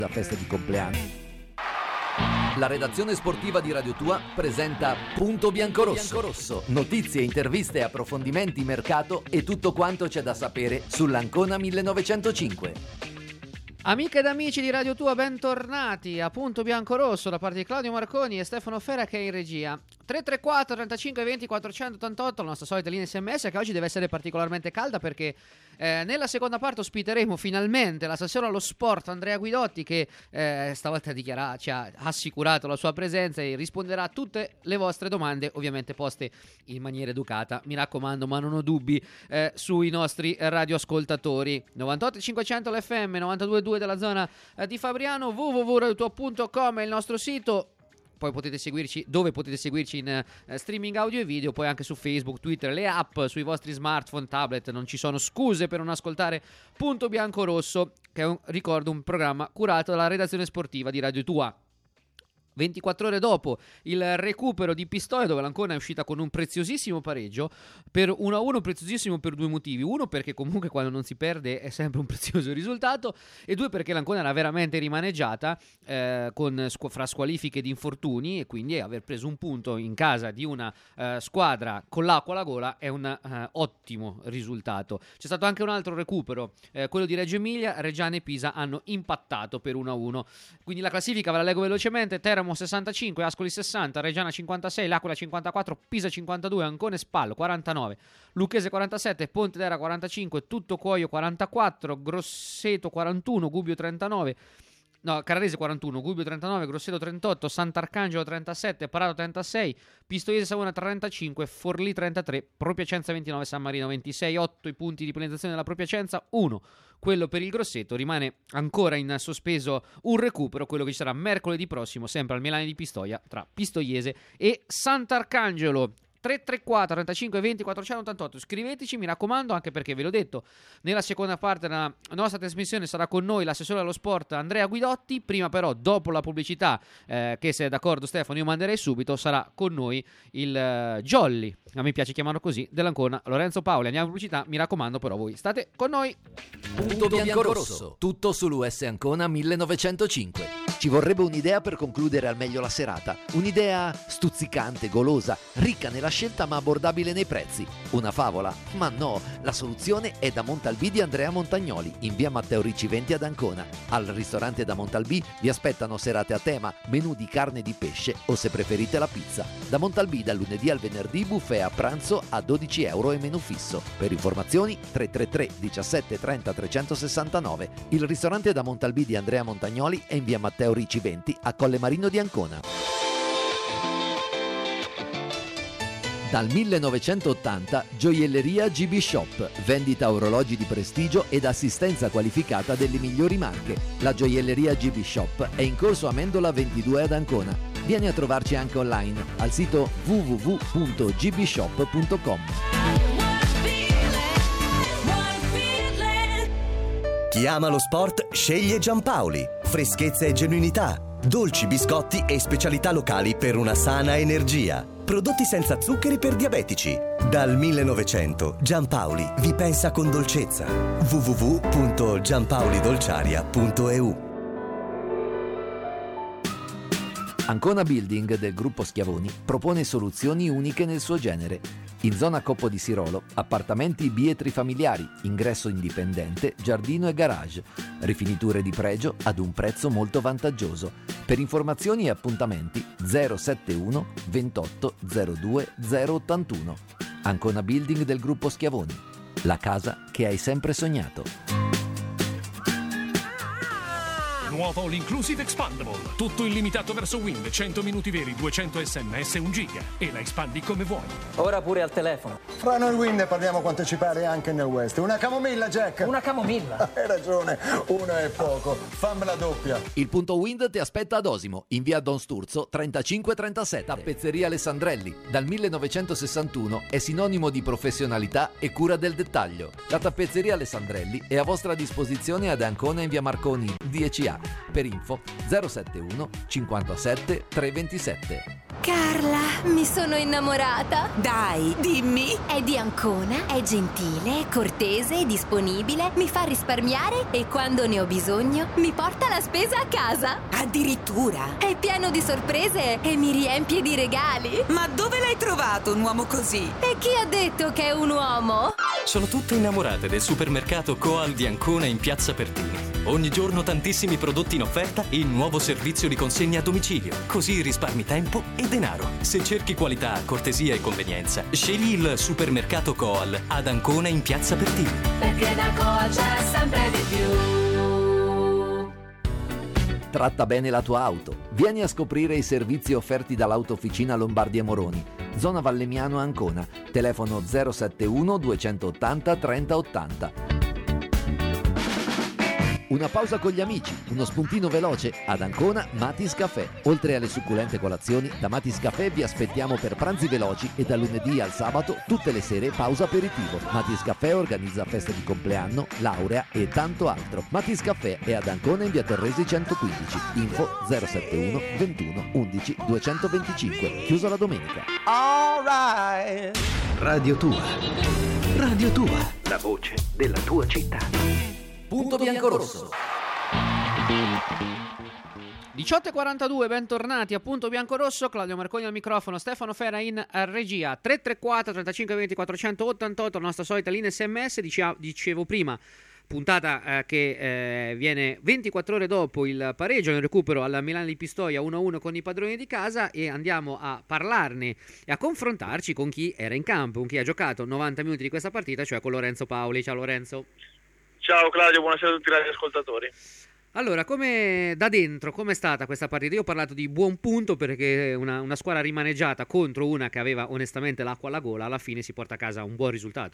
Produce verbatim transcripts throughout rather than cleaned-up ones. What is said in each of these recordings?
La festa di compleanno. La redazione sportiva di Radio Tua presenta Punto Biancorosso. Notizie, interviste, approfondimenti, mercato e tutto quanto c'è da sapere sull'Ancona millenovecentocinque. Amiche ed amici di Radio Tua, bentornati a Punto Biancorosso da parte di Claudio Marconi e Stefano Fera che è in regia. tre tre quattro trentacinque venti quattrocentottantotto, la nostra solita linea S M S, che oggi deve essere particolarmente calda perché eh, nella seconda parte ospiteremo finalmente la Sassuolo allo Sport Andrea Guidotti, che eh, stavolta dichiara, ci ha assicurato la sua presenza e risponderà a tutte le vostre domande, ovviamente poste in maniera educata, mi raccomando, ma non ho dubbi eh, sui nostri radioascoltatori. novantotto cinquecento l'F M, novantadue virgola due della zona eh, di Fabriano, w w w punto radio tua punto com è il nostro sito. Poi potete seguirci dove potete seguirci in eh, streaming audio e video, poi anche su Facebook, Twitter, le app sui vostri smartphone, tablet. Non ci sono scuse per non ascoltare Punto Biancorosso, che è un, ricordo, un programma curato dalla redazione sportiva di Radio Tua. ventiquattro ore dopo il recupero di Pistoia, dove l'Ancona è uscita con un preziosissimo pareggio per uno a uno, preziosissimo per due motivi: uno, perché comunque quando non si perde è sempre un prezioso risultato, e due, perché l'Ancona era veramente rimaneggiata eh, con, fra squalifiche di infortuni, e quindi aver preso un punto in casa di una eh, squadra con l'acqua alla gola è un eh, ottimo risultato. C'è stato anche un altro recupero, eh, quello di Reggio Emilia. Reggiana e Pisa hanno impattato per uno a uno, quindi la classifica ve la leggo velocemente: Teramo sessantacinque, Ascoli sessanta, Reggiana cinquantasei, L'Aquila cinquantaquattro, Pisa cinquantadue, Ancona e Spal quarantanove, Lucchese quarantasette, Pontedera quarantacinque, Tutto Cuoio quarantaquattro, Grosseto quarantuno, Gubbio trentanove, no, Carrarese quarantuno, Gubbio trentanove, Grosseto trentotto, Sant'Arcangelo trentasette, Parato trentasei, Pistoiese Savona trentacinque, Forlì trentatré, Propiacenza ventinove, San Marino ventisei. Otto i punti di penalizzazione della Propiacenza, uno quello per il Grosseto. Rimane ancora in sospeso un recupero, quello che ci sarà mercoledì prossimo, sempre al Melani di Pistoia, tra Pistoiese e Sant'Arcangelo. tre tre quattro trentacinque venti quattrocentottantotto. Scriveteci, mi raccomando, anche perché ve l'ho detto, nella seconda parte della nostra trasmissione sarà con noi l'assessore allo sport Andrea Guidotti. Prima però, dopo la pubblicità, eh, che se è d'accordo Stefano io manderei subito, sarà con noi il uh, Jolly, a me piace chiamarlo così, dell'Ancona, Lorenzo Paoli. Andiamo in pubblicità, mi raccomando però voi state con noi. Punto Biancorosso, tutto sull'U S Ancona millenovecentocinque. Ci vorrebbe un'idea per concludere al meglio la serata, un'idea stuzzicante, golosa, ricca nella scelta ma abbordabile nei prezzi. Una favola? Ma no, la soluzione è da Montalbì di Andrea Montagnoli, in via Matteo Ricci venti ad Ancona. Al ristorante da Montalbì vi aspettano serate a tema, menù di carne e di pesce o, se preferite, la pizza. Da Montalbì dal lunedì al venerdì buffet a pranzo a dodici euro e menù fisso. Per informazioni tre tre tre diciassette trenta trecentosessantanove. Il ristorante da Montalbì di Andrea Montagnoli è in via Matteo Ricci venti a Colle Marino di Ancona. Dal millenovecentottanta Gioielleria G B Shop, vendita orologi di prestigio ed assistenza qualificata delle migliori marche. La Gioielleria G B Shop è in corso Amendola ventidue ad Ancona. Vieni a trovarci anche online al sito w w w punto g b shop punto com. Chi ama lo sport sceglie Giampaoli. Freschezza e genuinità, dolci, biscotti e specialità locali per una sana energia. Prodotti senza zuccheri per diabetici. Dal millenovecento Giampaoli vi pensa con dolcezza. w w w punto giampaolidolciaria punto e u. Ancona Building del gruppo Schiavoni propone soluzioni uniche nel suo genere. In zona Coppo di Sirolo, appartamenti bietri familiari, ingresso indipendente, giardino e garage, rifiniture di pregio ad un prezzo molto vantaggioso. Per informazioni e appuntamenti zero settantuno ventotto zero due zero ottantuno. Ancona Building del gruppo Schiavoni, la casa che hai sempre sognato. Nuovo l'Inclusive Expandable, tutto illimitato verso Wind, cento minuti veri, duecento sms e un giga, e la espandi come vuoi. Ora pure al telefono. Fra noi Wind parliamo quanto ci pare anche nel West. Una camomilla, Jack? Una camomilla? Hai ragione, una è poco. Fammela doppia. Il punto Wind ti aspetta ad Osimo, in via Don Sturzo trentacinque trentasette. Tappezzeria Alessandrelli, dal millenovecentosessantuno è sinonimo di professionalità e cura del dettaglio. La tappezzeria Alessandrelli è a vostra disposizione ad Ancona in via Marconi dieci A. Per info zero settantuno cinquantasette trecentoventisette. Carla, mi sono innamorata. Dai, dimmi. È di Ancona, è gentile, cortese, disponibile, mi fa risparmiare e quando ne ho bisogno mi porta la spesa a casa. Addirittura. È pieno di sorprese e mi riempie di regali. Ma dove l'hai trovato un uomo così? E chi ha detto che è un uomo? Sono tutte innamorate del supermercato Coal di Ancona in Piazza Pertini. Ogni giorno tantissimi prodotti in offerta e il nuovo servizio di consegna a domicilio. Così risparmi tempo e denaro. Se cerchi qualità, cortesia e convenienza, scegli il supermercato Coal ad Ancona in Piazza Pertini. Perché da Coal c'è sempre di più. Tratta bene la tua auto. Vieni a scoprire i servizi offerti dall'Autofficina Lombardi e Moroni. Zona Vallemiano Ancona. Telefono zero sette uno duecentoottanta trenta ottanta. Una pausa con gli amici, uno spuntino veloce ad Ancona Matis Café. Oltre alle succulente colazioni, da Matis Café vi aspettiamo per pranzi veloci e da lunedì al sabato tutte le sere pausa aperitivo. Matis Café organizza feste di compleanno, laurea e tanto altro. Matis Café è ad Ancona in via Torresi centoquindici. Info zero sette uno ventuno undici duecentoventicinque. Chiuso la domenica. All right. Radio Tua. Radio Tua. La voce della tua città. Punto biancorosso. diciotto e quarantadue, bentornati a Punto Biancorosso. Claudio Marconi al microfono, Stefano Fera in regia. Tre tre quattro trentacinque venti quattrocentottantotto, la nostra solita linea sms. Diceva, dicevo prima, puntata eh, che eh, viene ventiquattro ore dopo il pareggio nel recupero alla Milano di Pistoia uno a uno con i padroni di casa, e andiamo a parlarne e a confrontarci con chi era in campo, con chi ha giocato novanta minuti di questa partita, cioè con Lorenzo Paoli. Ciao Lorenzo. Ciao Claudio, buonasera a tutti i radioascoltatori. Allora, come da dentro, com'è stata questa partita? Io ho parlato di buon punto perché una, una squadra rimaneggiata contro una che aveva onestamente l'acqua alla gola, alla fine si porta a casa un buon risultato.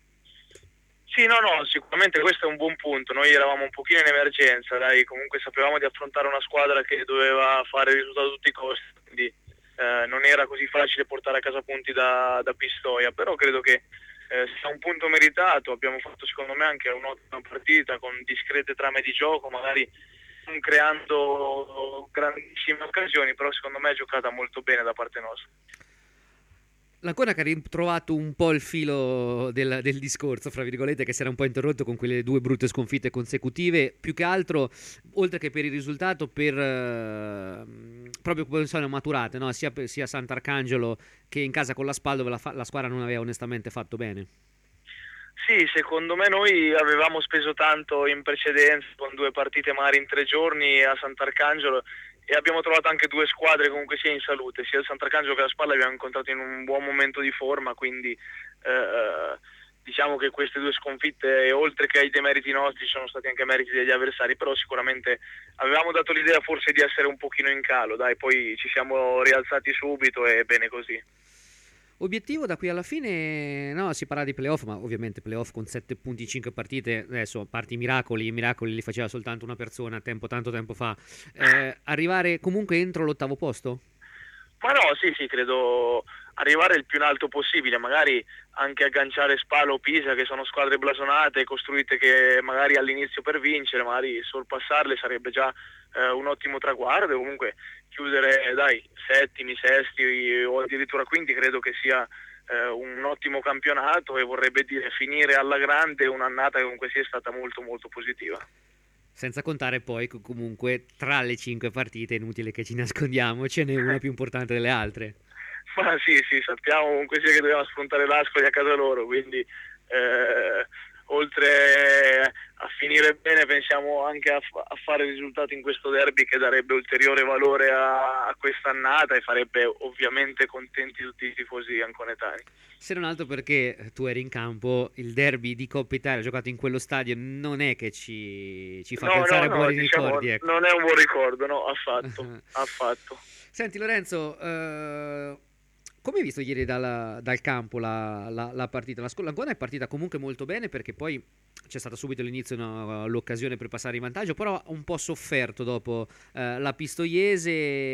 Sì, no, no, sicuramente questo è un buon punto. Noi eravamo un pochino in emergenza, dai, comunque sapevamo di affrontare una squadra che doveva fare il risultato a tutti i costi, quindi eh, non era così facile portare a casa punti da, da Pistoia, però credo che Eh, sia un punto meritato. Abbiamo fatto secondo me anche un'ottima partita con discrete trame di gioco, magari non creando grandissime occasioni, però secondo me è giocata molto bene da parte nostra. L'Ancona che ha ritrovato un po' il filo del, del discorso, fra virgolette, che si era un po' interrotto con quelle due brutte sconfitte consecutive, più che altro, oltre che per il risultato, per eh, proprio come sono maturate, no? sia, per, sia Sant'Arcangelo che in casa con la Spal, dove la, fa- la squadra non aveva onestamente fatto bene. Sì, secondo me noi avevamo speso tanto in precedenza, con due partite magari in tre giorni a Sant'Arcangelo, e abbiamo trovato anche due squadre comunque sia in salute, sia il Sant'Arcangelo che la Spalla abbiamo incontrato in un buon momento di forma, quindi eh, diciamo che queste due sconfitte, oltre che ai demeriti nostri, sono stati anche meriti degli avversari, però sicuramente avevamo dato l'idea forse di essere un pochino in calo, dai, poi ci siamo rialzati subito e bene così. Obiettivo da qui alla fine, no, si parla di playoff, ma ovviamente playoff con sette punti in cinque partite, adesso a parte i miracoli, i miracoli li faceva soltanto una persona tempo, tanto tempo fa, eh, arrivare comunque entro l'ottavo posto? Ma no, sì, sì, credo arrivare il più in alto possibile, magari anche agganciare Spal o Pisa, che sono squadre blasonate, costruite che magari all'inizio per vincere, magari sorpassarle sarebbe già eh, un ottimo traguardo, e comunque chiudere, dai, settimi, sesti o addirittura quinti credo che sia eh, un ottimo campionato, e vorrebbe dire finire alla grande un'annata che comunque sia stata molto molto positiva. Senza contare poi che comunque tra le cinque partite, è inutile che ci nascondiamo, ce n'è una più importante delle altre. Ma sì, sì, sappiamo comunque sia che dobbiamo affrontare l'Ascoli a casa loro, quindi eh, oltre a finire bene pensiamo anche a, f- a fare risultati in questo derby, che darebbe ulteriore valore a, a quest'annata e farebbe ovviamente contenti tutti i tifosi anconetani. Se non altro perché tu eri in campo, il derby di Coppa Italia giocato in quello stadio non è che ci, ci fa no, pensare no, a buoni no, diciamo, ricordi. Ecco. Non è un buon ricordo, no, affatto, affatto. Senti Lorenzo, eh, come hai visto ieri dal, dal campo la, la, la partita? La L'Ancona è partita comunque molto bene, perché poi c'è stata subito all'inizio no, l'occasione per passare in vantaggio, però un po' sofferto dopo eh, la Pistoiese,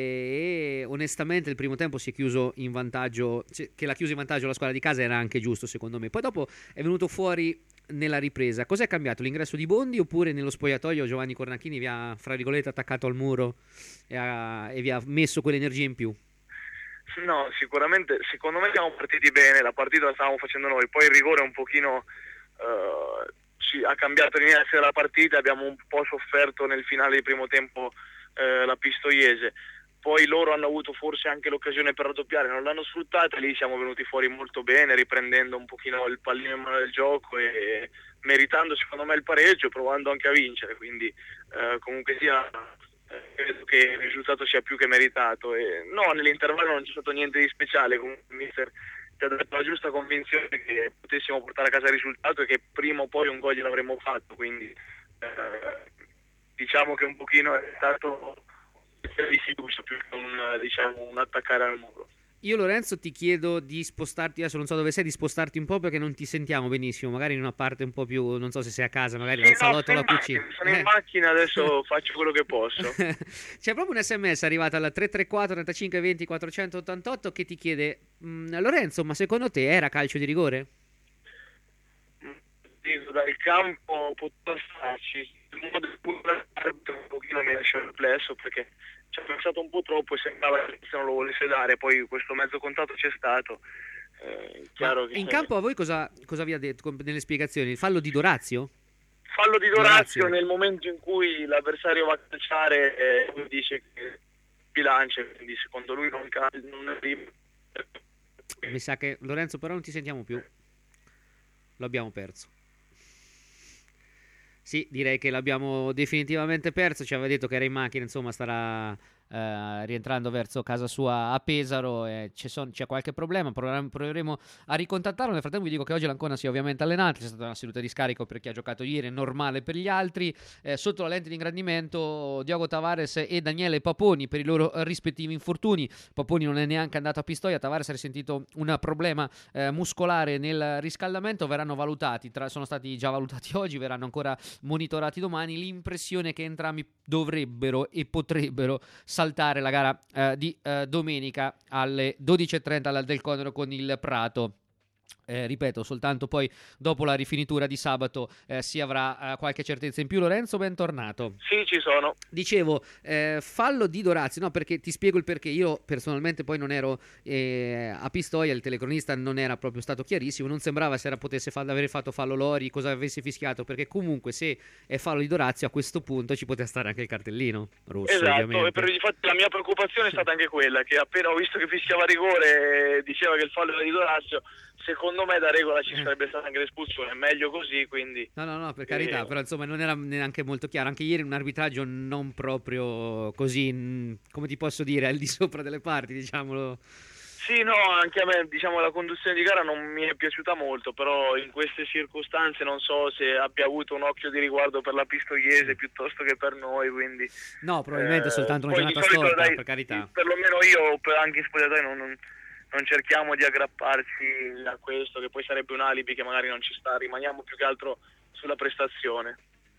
e onestamente il primo tempo si è chiuso in vantaggio, cioè, che l'ha chiuso in vantaggio la squadra di casa era anche giusto secondo me. Poi dopo è venuto fuori nella ripresa. Cos'è cambiato? L'ingresso di Bondi, oppure nello spogliatoio Giovanni Cornacchini vi ha, fra virgolette, attaccato al muro e, ha, e vi ha messo quell'energia in più? No, sicuramente, secondo me siamo partiti bene, la partita la stavamo facendo noi, poi il rigore un pochino uh, ci ha cambiato l'inizio della partita, abbiamo un po' sofferto nel finale di primo tempo uh, la Pistoiese, poi loro hanno avuto forse anche l'occasione per raddoppiare, non l'hanno sfruttata, lì siamo venuti fuori molto bene, riprendendo un pochino il pallino in mano del gioco e meritando secondo me il pareggio, provando anche a vincere, quindi uh, comunque sia... credo che il risultato sia più che meritato e no, nell'intervallo non c'è stato niente di speciale, comunque il mister ci ha dato la giusta convinzione che potessimo portare a casa il risultato e che prima o poi un gol gliel'avremmo fatto, quindi eh, diciamo che un pochino è stato di fiducia più che un, diciamo, un attaccare al muro. Io Lorenzo ti chiedo di spostarti, adesso non so dove sei, di spostarti un po' perché non ti sentiamo benissimo, magari in una parte un po' più, non so se sei a casa, magari sì, al salotto o no, alla cucina. Sono in eh. macchina, adesso faccio quello che posso. C'è proprio un sms arrivato alla tre tre quattro trentacinque venti quattrocentottantotto che ti chiede, Lorenzo, ma secondo te era calcio di rigore? Dico, dal campo poteva starci, il modo in cui l'arbitro un pochino mi lascia perplesso perché ci ha pensato un po' troppo e sembrava che non lo volesse dare, poi questo mezzo contatto c'è stato. Eh, chiaro che in c'è... campo a voi cosa, cosa vi ha detto nelle spiegazioni? Il fallo di Dorazio? Fallo di Dorazio, Dorazio. Nel momento in cui l'avversario va a calciare eh, lui dice che bilancia, quindi secondo lui non, non arriva. Mi sa che Lorenzo però non ti sentiamo più, lo abbiamo perso. Sì, direi che l'abbiamo definitivamente perso, ci aveva detto che era in macchina, insomma starà eh, rientrando verso casa sua a Pesaro e c'è, son, c'è qualche problema, proveremo a ricontattarlo. Nel frattempo vi dico che oggi l'Ancona si è ovviamente allenata, c'è stata una seduta di scarico per chi ha giocato ieri, normale per gli altri, eh, sotto la lente di ingrandimento Diogo Tavares e Daniele Paponi per i loro rispettivi infortuni. Paponi non è neanche andato a Pistoia, Tavares ha risentito un problema eh, muscolare nel riscaldamento, verranno valutati, tra, sono stati già valutati oggi, verranno ancora monitorati domani. L'impressione è che entrambi dovrebbero e potrebbero saltare la gara eh, di eh, domenica alle dodici e trenta del Conero con il Prato. Eh, ripeto, soltanto poi dopo la rifinitura di sabato eh, si avrà eh, qualche certezza in più. Lorenzo, bentornato. Sì, ci sono. Dicevo, eh, fallo di Dorazio, no, perché ti spiego il perché. Io personalmente poi non ero eh, a Pistoia, il telecronista non era proprio stato chiarissimo, non sembrava se era potesse fa- aver fatto fallo Lori, cosa avesse fischiato, perché comunque se è fallo di Dorazio a questo punto ci poteva stare anche il cartellino rosso. Esatto, ovviamente. E per infatti la mia preoccupazione è stata anche quella, che appena ho visto che fischiava rigore e diceva che il fallo era di Dorazio, secondo me da regola ci sarebbe stata anche l'espulsione, meglio così, quindi... No, no, no, per carità, eh... però insomma non era neanche molto chiaro, anche ieri un arbitraggio non proprio così, come ti posso dire, al di sopra delle parti, diciamolo. Sì, no, anche a me, diciamo, la conduzione di gara non mi è piaciuta molto, però in queste circostanze non so se abbia avuto un occhio di riguardo per la Pistoiese piuttosto che per noi, quindi... No, probabilmente eh, soltanto una giornata storta, per carità. Perlomeno io, per anche in spogliatoio, non... non non cerchiamo di aggrapparci a questo, che poi sarebbe un alibi che magari non ci sta, rimaniamo più che altro sulla prestazione.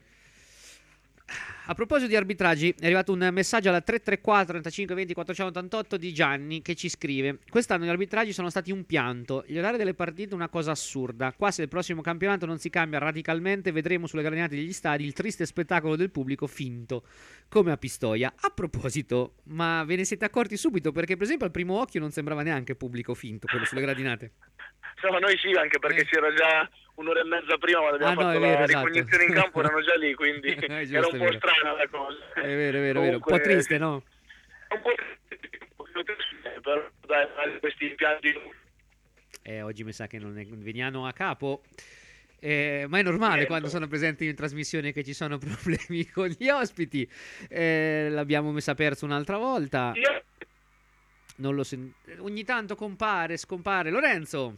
A proposito di arbitraggi, è arrivato un messaggio alla tre tre quattro trentacinque venti quattrocentottantotto di Gianni che ci scrive: quest'anno gli arbitraggi sono stati un pianto, gli orari delle partite una cosa assurda, qua se il prossimo campionato non si cambia radicalmente vedremo sulle gradinate degli stadi il triste spettacolo del pubblico finto come a Pistoia. A proposito, ma ve ne siete accorti subito? Perché per esempio al primo occhio non sembrava neanche pubblico finto quello sulle gradinate. No, noi sì, anche perché eh. c'era già un'ora e mezza prima quando abbiamo ah, fatto no, vero, la esatto. ricognizione in campo, erano già lì, quindi eh, giusto, era un po' vero. strana la cosa. È vero, è vero, Comunque, vero. Un po' triste, no? Un po' triste, però dai, questi impianti... Eh, oggi mi sa che non è veniamo a capo. Eh, ma è normale Niente. Quando sono presenti in trasmissione che ci sono problemi con gli ospiti. Eh, l'abbiamo messa perso un'altra volta. Io... Non lo sen- ogni tanto compare, scompare. Lorenzo.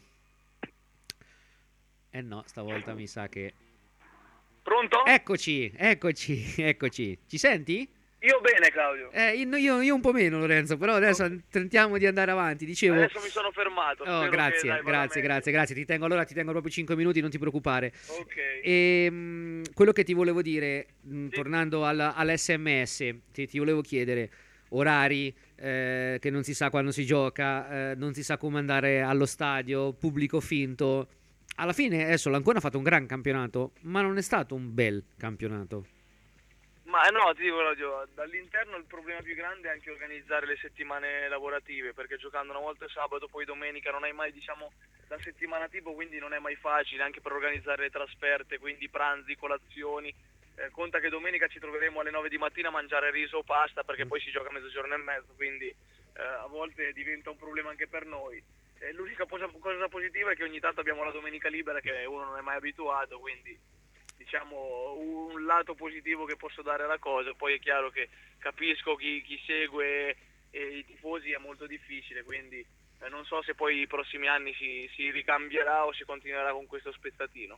Eh no, stavolta mi sa che... Pronto? Eccoci, eccoci, eccoci. Ci senti? Io bene, Claudio. Eh, io, io un po' meno, Lorenzo, però adesso okay. tentiamo di andare avanti. Dicevo... Adesso mi sono fermato. Oh, grazie, dai, grazie, grazie, grazie. Ti tengo allora, ti tengo proprio cinque minuti, non ti preoccupare. Ok. E, mh, quello che ti volevo dire, mh, sì. tornando alla, all'esse emme esse, ti, ti volevo chiedere orari, eh, che non si sa quando si gioca, eh, non si sa come andare allo stadio, pubblico finto. Alla fine adesso l'Ancona ha fatto un gran campionato, ma non è stato un bel campionato. Ma no, ti dico, Claudio, dall'interno il problema più grande è anche organizzare le settimane lavorative, perché giocando una volta sabato, poi domenica, non hai mai, diciamo, la settimana tipo, quindi non è mai facile anche per organizzare le trasferte, quindi pranzi, colazioni. Eh, conta che domenica ci troveremo alle nove di mattina a mangiare riso o pasta, perché poi si gioca a mezzogiorno e mezzo, quindi eh, a volte diventa un problema anche per noi. Eh, l'unica cosa, cosa positiva è che ogni tanto abbiamo la domenica libera, che uno non è mai abituato, quindi diciamo un lato positivo che posso dare alla cosa. Poi è chiaro che capisco chi, chi segue e i tifosi è molto difficile, quindi eh, non so se poi i prossimi anni si, si ricambierà o si continuerà con questo spezzatino.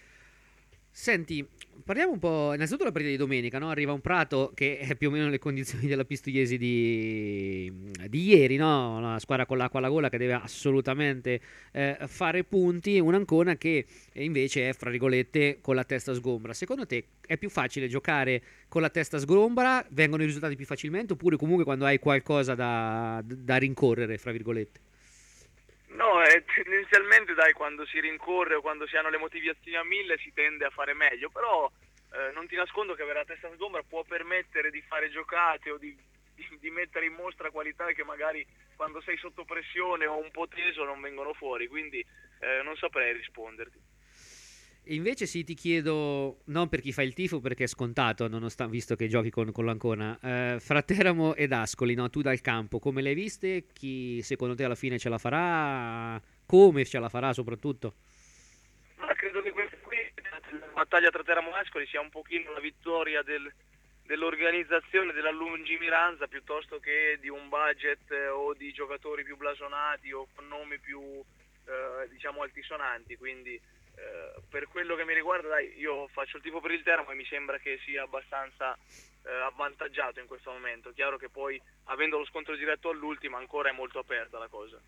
Senti, parliamo un po', innanzitutto la partita di domenica, no? Arriva un Prato che è più o meno le condizioni della Pistoiesi di, di ieri, no? Una squadra con l'acqua alla gola che deve assolutamente eh, fare punti, un Ancona che invece è, fra virgolette, con la testa sgombra. Secondo te è più facile giocare con la testa sgombra, vengono i risultati più facilmente, oppure comunque quando hai qualcosa da, da rincorrere, fra virgolette? No, eh, tendenzialmente dai, quando si rincorre o quando si hanno le motivazioni a mille si tende a fare meglio, però eh, non ti nascondo che avere la testa sgombra può permettere di fare giocate o di, di, di mettere in mostra qualità che magari quando sei sotto pressione o un po' teso non vengono fuori, quindi eh, non saprei risponderti. Invece sì, ti chiedo, non per chi fa il tifo perché è scontato, nonostante, visto che giochi con, con l'Ancona, eh, fra Teramo ed Ascoli, no? Tu dal campo, come le hai viste? Chi secondo te alla fine ce la farà? Come ce la farà soprattutto? Ma credo che questa qui, la battaglia tra Teramo e Ascoli, sia un pochino la vittoria del, dell'organizzazione, della lungimiranza, piuttosto che di un budget eh, o di giocatori più blasonati o con nomi più eh, diciamo altisonanti, quindi Uh, per quello che mi riguarda, dai, io faccio il tifo per il Teramo e mi sembra che sia abbastanza uh, avvantaggiato in questo momento. Chiaro che poi, avendo lo scontro diretto all'ultima, ancora è molto aperta la cosa.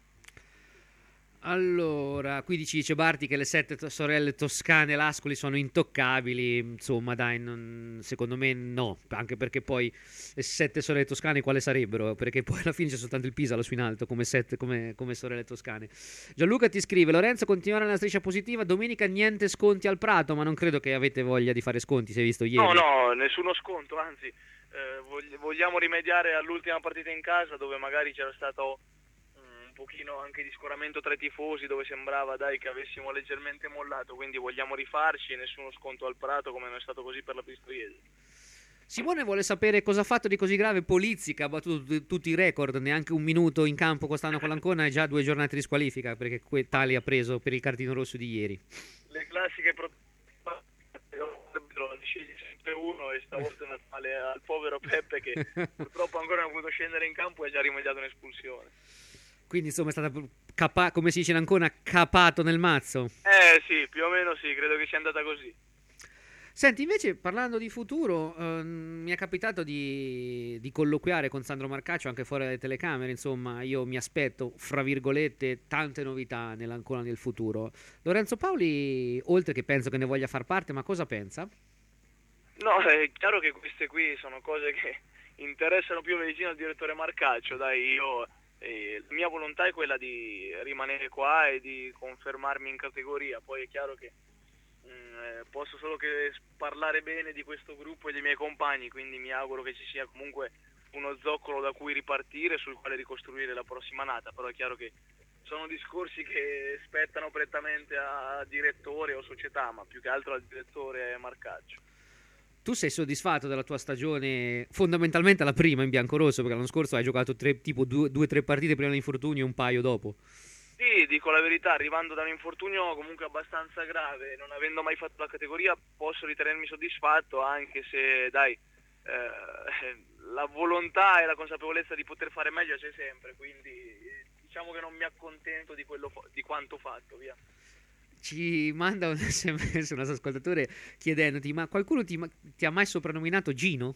Allora, qui dici Cebarti che le sette to- sorelle toscane l'Ascoli sono intoccabili, insomma dai, non, secondo me no, anche perché poi le sette sorelle toscane quale sarebbero? Perché poi alla fine c'è soltanto il Pisa su in alto come, sette, come, come sorelle toscane. Gianluca ti scrive, Lorenzo continuare nella striscia positiva, domenica niente sconti al Prato, ma non credo che avete voglia di fare sconti, si è visto ieri. No, no, nessuno sconto, anzi eh, vogliamo rimediare all'ultima partita in casa dove magari c'era stato un pochino anche di scoramento tra i tifosi, dove sembrava dai che avessimo leggermente mollato, quindi vogliamo rifarci e nessuno sconto al Prato, come non è stato così per la Pistoiese. Simone vuole sapere cosa ha fatto di così grave Polizzi, che ha battuto tutti i record, neanche un minuto in campo quest'anno con l'Ancona e già due giornate di squalifica, perché que- tali ha preso per il cartino rosso di ieri. Le classiche pro- scegli sempre uno e stavolta è Natale al povero Peppe che purtroppo ancora non ha potuto scendere in campo e ha già rimediato un'espulsione. Quindi insomma è stata capa- come si dice in Ancona, capato nel mazzo. Eh sì, più o meno sì, credo che sia andata così. Senti, invece parlando di futuro, ehm, mi è capitato di, di colloquiare con Sandro Marcaccio anche fuori dalle telecamere, insomma io mi aspetto, fra virgolette, tante novità nell'Ancona del futuro. Lorenzo Paoli, oltre che penso che ne voglia far parte, ma cosa pensa? No, è chiaro che queste qui sono cose che interessano più vicino al direttore Marcaccio, dai, io... E la mia volontà è quella di rimanere qua e di confermarmi in categoria, poi è chiaro che mh, eh, posso solo che parlare bene di questo gruppo e dei miei compagni, quindi mi auguro che ci sia comunque uno zoccolo da cui ripartire, sul quale ricostruire la prossima annata, però è chiaro che sono discorsi che spettano prettamente a direttore o società, ma più che altro al direttore Marcaccio. Tu sei soddisfatto della tua stagione, fondamentalmente la prima in biancorosso, perché l'anno scorso hai giocato tre, tipo due o tre partite prima dell'infortunio e un paio dopo. Sì, dico la verità, arrivando da un infortunio comunque abbastanza grave, non avendo mai fatto la categoria, posso ritenermi soddisfatto, anche se, dai, eh, la volontà e la consapevolezza di poter fare meglio c'è sempre, quindi diciamo che non mi accontento di, quello, di quanto fatto, via. Ci manda un sms un ascoltatore chiedendoti, ma qualcuno ti, ti ha mai soprannominato Gino?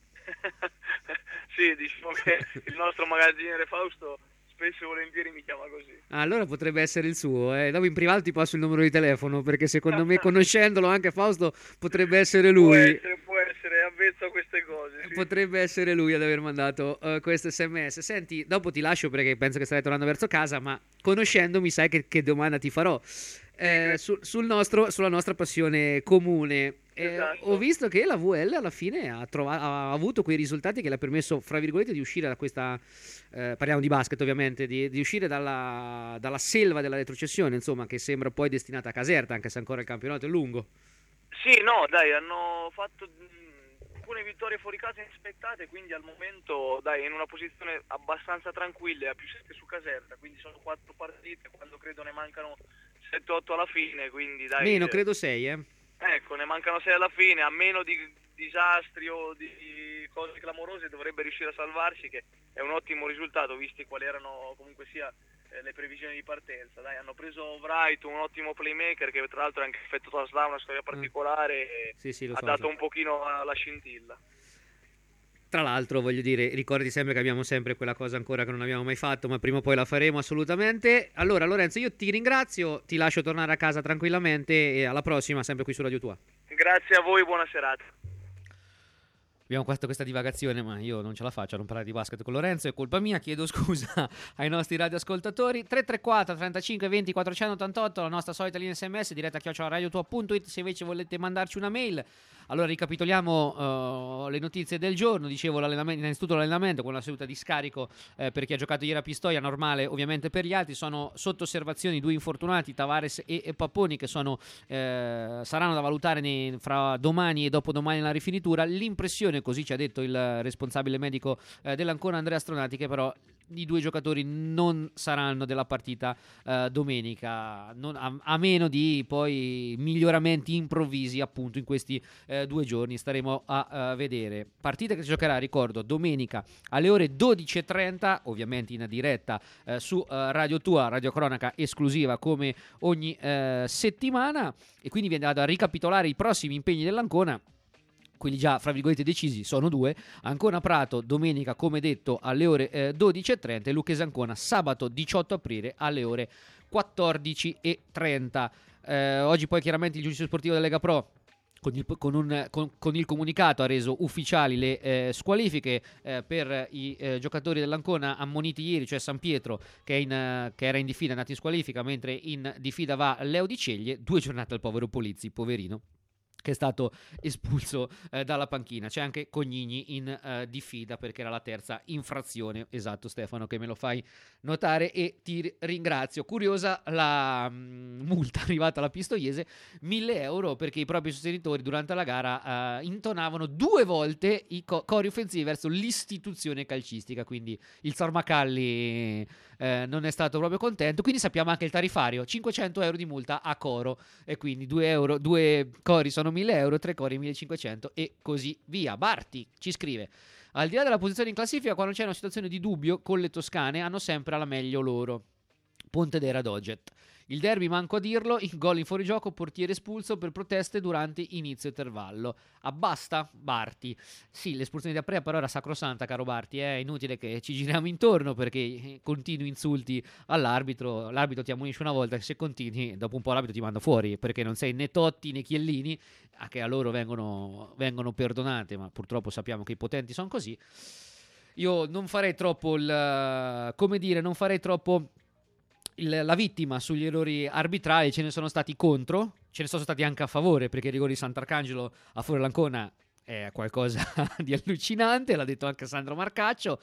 Sì, diciamo che il nostro magazziniere Fausto spesso e volentieri mi chiama così. Ah, allora potrebbe essere il suo, eh. Dopo in privato ti passo il numero di telefono, perché secondo me, conoscendolo anche Fausto, potrebbe essere lui. Può essere, può essere avvezzo a queste cose, sì. Potrebbe essere lui ad aver mandato uh, questo sms. Senti, dopo ti lascio perché penso che starai tornando verso casa, ma conoscendomi sai che, che domanda ti farò. eh, su, sul nostro, sulla nostra passione comune. Eh, Esatto. Ho visto che la V L alla fine ha, trova- ha avuto quei risultati che le ha permesso, fra virgolette, di uscire da questa, eh, parliamo di basket ovviamente, di, di uscire dalla, dalla selva della retrocessione, insomma, che sembra poi destinata a caserta, anche se ancora il campionato è lungo. Sì, no, dai, hanno fatto mh, alcune vittorie fuori casa inaspettate, quindi al momento, dai, in una posizione abbastanza tranquilla, a più sette su Caserta, quindi sono quattro partite, quando credo ne mancano sette otto alla fine, quindi dai... Meno, credo sei, eh. Ecco, ne mancano sei alla fine, a meno di disastri o di cose clamorose dovrebbe riuscire a salvarsi, che è un ottimo risultato, visti quali erano comunque sia eh, le previsioni di partenza. Dai, hanno preso Wright, un ottimo playmaker che tra l'altro ha anche effetto touchdown, una storia particolare, e Sì, sì, lo ha so, dato so. un pochino la scintilla. Tra l'altro, voglio dire, ricordi sempre che abbiamo sempre quella cosa ancora che non abbiamo mai fatto, ma prima o poi la faremo assolutamente. Allora, Lorenzo, io ti ringrazio, ti lascio tornare a casa tranquillamente e alla prossima, sempre qui su Radio Tua. Grazie a voi, buona serata. Abbiamo fatto questa divagazione, ma io non ce la faccio a non parlare di basket con Lorenzo, è colpa mia, chiedo scusa ai nostri radioascoltatori. Tre tre quattro trentacinque venti quattrocentottantotto, la nostra solita linea sms, diretta chiocciola radiotua punto it, se invece volete mandarci una mail. Allora ricapitoliamo uh, le notizie del giorno. Dicevo, l'allenamento, innanzitutto l'allenamento con la seduta di scarico eh, per chi ha giocato ieri a Pistoia, normale ovviamente per gli altri. Sono sotto osservazioni due infortunati, Tavares e, e Papponi, che sono, eh, saranno da valutare nei, fra domani e dopodomani nella rifinitura. L'impressione, così ci ha detto il responsabile medico eh, dell'Ancona, Andrea Stronati, che però i due giocatori non saranno della partita eh, domenica, non, a, a meno di poi miglioramenti improvvisi appunto in questi eh, due giorni. Staremo a, a vedere. Partita che si giocherà, ricordo, domenica alle ore dodici e trenta, ovviamente in diretta eh, su eh, Radio Tua, radio cronaca esclusiva come ogni eh, settimana, e quindi viene a ricapitolare i prossimi impegni dell'Ancona. Quelli già, fra virgolette, decisi sono due. Ancona Prato domenica, come detto, alle ore eh, dodici e trenta, e Lucchese Ancona sabato diciotto aprile alle ore quattordici e trenta. Eh, oggi poi chiaramente il giudice sportivo della Lega Pro Con il, con, un, con, con il comunicato ha reso ufficiali le eh, squalifiche eh, per i eh, giocatori dell'Ancona ammoniti ieri, cioè San Pietro che, è in, che era in diffida, è andato in squalifica, mentre in diffida va Leo Di Ceglie. Due giornate al povero Polizzi, poverino, che è stato espulso eh, dalla panchina. C'è anche Cognini in eh, diffida perché era la terza infrazione. Esatto, Stefano, che me lo fai notare e ti ringrazio. Curiosa la mh, multa arrivata alla Pistoiese, mille euro, perché i propri sostenitori durante la gara eh, intonavano due volte i co- cori offensivi verso l'istituzione calcistica, quindi il Sormacalli eh, non è stato proprio contento. Quindi sappiamo anche il tariffario: cinquecento euro di multa a coro, e quindi due euro, due cori sono mille euro, tre cori millecinquecento e così via. Barti ci scrive: al di là della posizione in classifica, quando c'è una situazione di dubbio con le toscane hanno sempre alla meglio loro. Pontedera Doget. Il derby, manco a dirlo, il gol in fuorigioco, portiere espulso per proteste durante inizio intervallo. Abbasta Barti. Sì, l'espulsione di Aprea però era sacrosanta, caro Barti, è inutile che ci giriamo intorno, perché continui insulti all'arbitro, l'arbitro ti ammonisce una volta, se continui dopo un po' l'arbitro ti manda fuori, perché non sei né Totti né Chiellini, che a loro vengono, vengono perdonate, ma purtroppo sappiamo che i potenti sono così. Io non farei troppo il, come dire, non farei troppo il, la vittima sugli errori arbitrali. Ce ne sono stati contro, ce ne sono stati anche a favore, perché il rigore di Sant'Arcangelo a favore dell'Ancona è qualcosa di allucinante, l'ha detto anche Sandro Marcaccio.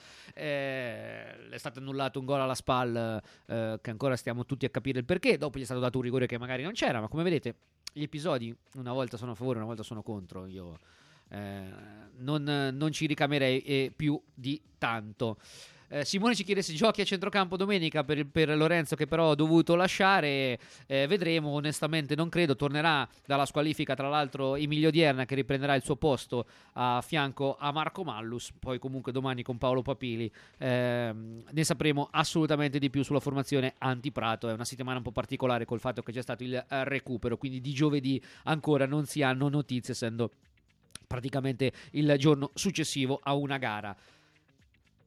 Eh, è stato annullato un gol alla SPAL eh, che ancora stiamo tutti a capire il perché. Dopo gli è stato dato un rigore che magari non c'era, ma come vedete gli episodi una volta sono a favore, una volta sono contro. Io eh, non, non ci ricamerei eh, più di tanto. Eh, Simone ci chiede se giochi a centrocampo domenica per, per Lorenzo, che però ho dovuto lasciare. Eh, vedremo, onestamente non credo. Tornerà dalla squalifica tra l'altro Emilio Dierna, che riprenderà il suo posto a fianco a Marco Mallus. Poi comunque domani con Paolo Papili eh, ne sapremo assolutamente di più sulla formazione anti-Prato. È una settimana un po' particolare col fatto che c'è stato il recupero, quindi di giovedì ancora non si hanno notizie, essendo praticamente il giorno successivo a una gara.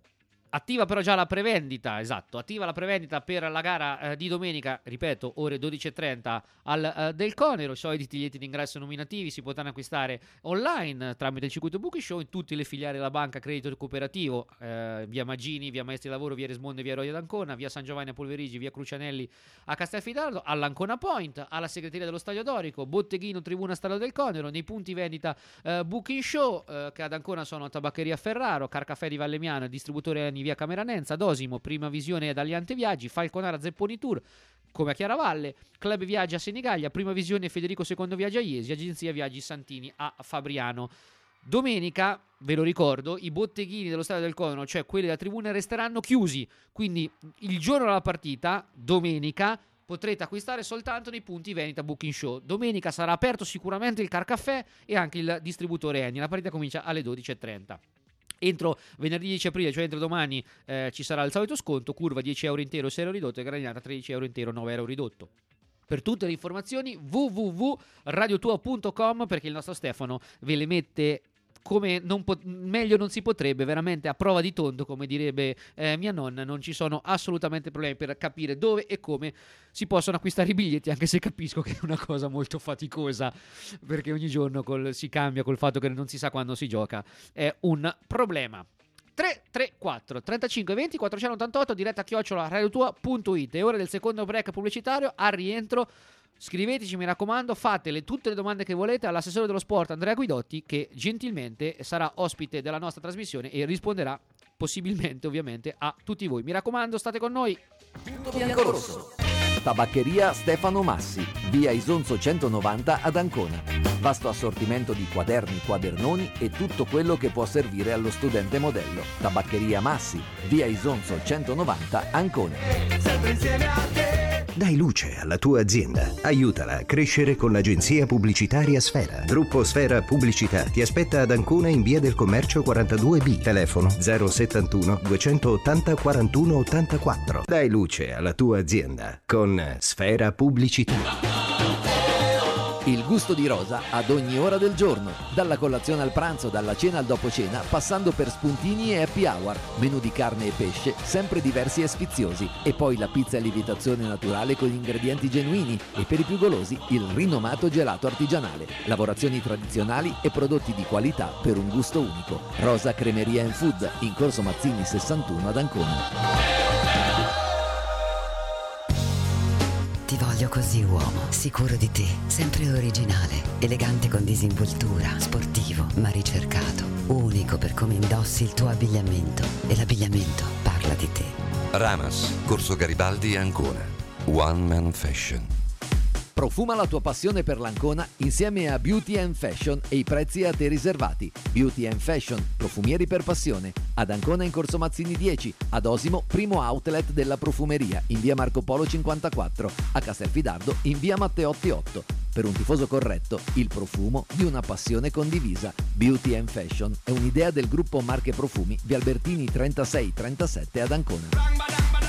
Attiva però già la prevendita, esatto, attiva la prevendita per la gara eh, di domenica, ripeto, ore dodici e trenta al eh, Del Conero. I soliti biglietti d'ingresso nominativi si potranno acquistare online tramite il circuito Booking Show in tutte le filiali della banca credito cooperativo, eh, via Magini, via Maestri Lavoro, via Resmonde, via Roia d'Ancona, via San Giovanni a Polverigi, via Crucianelli a Castelfidardo, all'Ancona Point, alla segreteria dello Stadio Dorico, Botteghino Tribuna Stadio Del Conero, nei punti vendita eh, Booking Show, eh, che ad Ancona sono Tabaccheria Ferraro, Carcaffè di Vallemiano, distributore via Cameranenza, Dosimo, Prima Visione ad Aliante Viaggi, Falconara Zepponi Tour come a Chiaravalle, Club Viaggi a Senigallia, Prima Visione Federico secondo Viaggi a Iesi, Agenzia Viaggi Santini a Fabriano. Domenica, ve lo ricordo, i botteghini dello Stadio del Conero, cioè quelli della tribuna, resteranno chiusi, quindi il giorno della partita, domenica, potrete acquistare soltanto nei punti vendita Booking Show. Domenica sarà aperto sicuramente il Carcaffè e anche il distributore Eni. La partita comincia alle dodici e trenta. Entro venerdì dieci aprile, cioè entro domani, eh, ci sarà il solito sconto, curva dieci euro intero, sei euro ridotto, e granata tredici euro intero, nove euro ridotto. Per tutte le informazioni w w w punto radio tua punto com, perché il nostro Stefano ve le mette come non pot- meglio non si potrebbe, veramente a prova di tondo, come direbbe eh, mia nonna. Non ci sono assolutamente problemi per capire dove e come si possono acquistare i biglietti, anche se capisco che è una cosa molto faticosa, perché ogni giorno col, si cambia col fatto che non si sa quando si gioca, è un problema. Tre tre quattro trentacinque venti quattrocentottantotto, diretta chiocciola radiotua punto it. È ora del secondo break pubblicitario. Al rientro scriveteci, mi raccomando, fate le, tutte le domande che volete all'assessore dello sport Andrea Guidotti, che gentilmente sarà ospite della nostra trasmissione e risponderà possibilmente, ovviamente, a tutti voi. Mi raccomando, state con noi. Punto biancorosso. Tabaccheria Stefano Massi, via Isonzo centonovanta ad Ancona. Vasto assortimento di quaderni, quadernoni e tutto quello che può servire allo studente modello. Tabaccheria Massi, via Isonzo centonovanta, Ancona. Sempre insieme a te. Dai luce alla tua azienda. Aiutala a crescere con l'agenzia pubblicitaria Sfera. Gruppo Sfera Pubblicità ti aspetta ad Ancona in via del Commercio quarantadue B. Telefono zero settantuno duecentottanta quarantuno ottantaquattro. Dai luce alla tua azienda con Sfera Pubblicità. Il gusto di Rosa ad ogni ora del giorno, dalla colazione al pranzo, dalla cena al dopo cena, passando per spuntini e happy hour, menù di carne e pesce, sempre diversi e sfiziosi, e poi la pizza a lievitazione naturale con ingredienti genuini, e per i più golosi il rinomato gelato artigianale, lavorazioni tradizionali e prodotti di qualità per un gusto unico. Rosa Cremeria and Food, in Corso Mazzini sessantuno ad Ancona. Ti voglio così, uomo, sicuro di te, sempre originale, elegante con disinvoltura, sportivo ma ricercato, unico per come indossi il tuo abbigliamento, e l'abbigliamento parla di te. Ramas, Corso Garibaldi, Ancona. One Man Fashion. Profuma la tua passione per l'Ancona insieme a Beauty and Fashion e i prezzi a te riservati. Beauty and Fashion, profumieri per passione. Ad Ancona in Corso Mazzini dieci, ad Osimo primo outlet della profumeria in via Marco Polo cinquantaquattro, a Castelfidardo in via Matteotti otto. Per un tifoso corretto, il profumo di una passione condivisa. Beauty and Fashion è un'idea del gruppo Marche Profumi, via Albertini trentasei trentasette ad Ancona.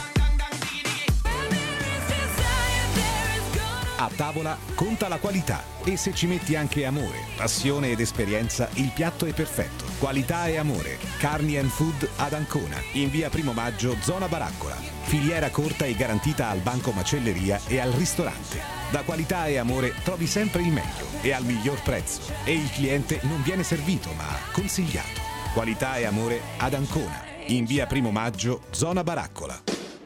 A tavola conta la qualità, e se ci metti anche amore, passione ed esperienza, il piatto è perfetto. Qualità e amore. Carni and Food ad Ancona, in via Primo Maggio, zona Baraccola. Filiera corta e garantita al banco macelleria e al ristorante. Da Qualità e Amore trovi sempre il meglio e al miglior prezzo, e il cliente non viene servito ma consigliato. Qualità e Amore ad Ancona, in via Primo Maggio, zona Baraccola.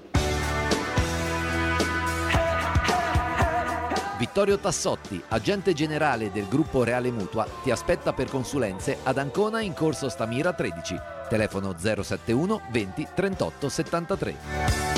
Vittorio Tassotti, agente generale del gruppo Reale Mutua, ti aspetta per consulenze ad Ancona in Corso Stamira tredici. Telefono zero settantuno venti trentotto settantatré.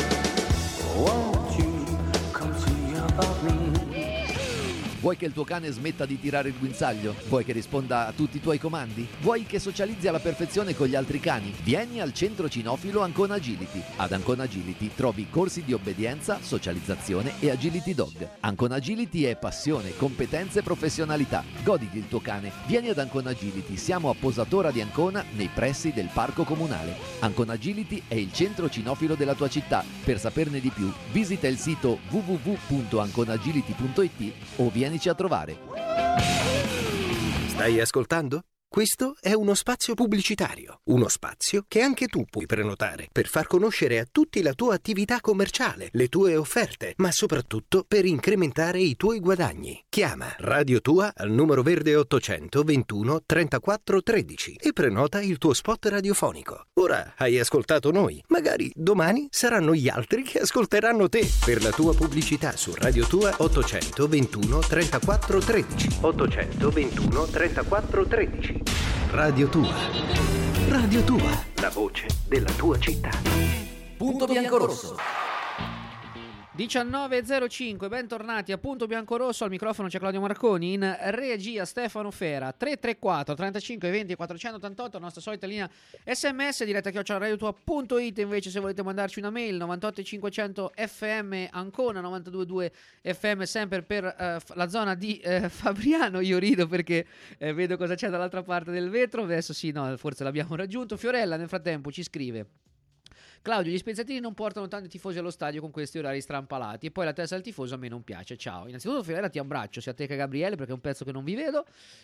Vuoi che il tuo cane smetta di tirare il guinzaglio? Vuoi che risponda a tutti i tuoi comandi? Vuoi che socializzi alla perfezione con gli altri cani? Vieni al centro cinofilo Ancona Agility. Ad Ancona Agility trovi corsi di obbedienza, socializzazione e agility dog. Ancona Agility è passione, competenze e professionalità. Goditi il tuo cane. Vieni ad Ancona Agility. Siamo a Posatora di Ancona, nei pressi del parco comunale. Ancona Agility è il centro cinofilo della tua città. Per saperne di più, visita il sito w w w punto anconagility punto it o vieni a trovare. Stai ascoltando? Questo è uno spazio pubblicitario, uno spazio che anche tu puoi prenotare per far conoscere a tutti la tua attività commerciale, le tue offerte, ma soprattutto per incrementare i tuoi guadagni. Chiama Radio Tua al numero verde ottocento ventuno trentaquattro tredici e prenota il tuo spot radiofonico. Ora hai ascoltato noi, magari domani saranno gli altri che ascolteranno te. Per la tua pubblicità su Radio Tua ottocento ventuno trentaquattro tredici. ottocento ventuno trentaquattro tredici. Radio Tua. Radio Tua, la voce della tua città. Punto biancorosso. diciannove e zero cinque, bentornati a Punto Biancorosso, al microfono c'è Claudio Marconi, in regia Stefano Fera, tre tre quattro trentacinque venti quattrocentottantotto, la nostra solita linea sms, diretta chiocciola radiotua punto it, invece se volete mandarci una mail novantotto cinquecento F M Ancona, novantadue virgola due F M sempre per eh, la zona di eh, Fabriano. Io rido perché eh, vedo cosa c'è dall'altra parte del vetro, adesso sì, no, forse l'abbiamo raggiunto. Fiorella nel frattempo ci scrive: Claudio, gli spezzatini non portano tanti tifosi allo stadio con questi orari strampalati, e poi la testa del tifoso a me non piace. Ciao. Innanzitutto Fiorella, ti abbraccio sia a te che a Gabriele, perché è un pezzo che non vi vedo,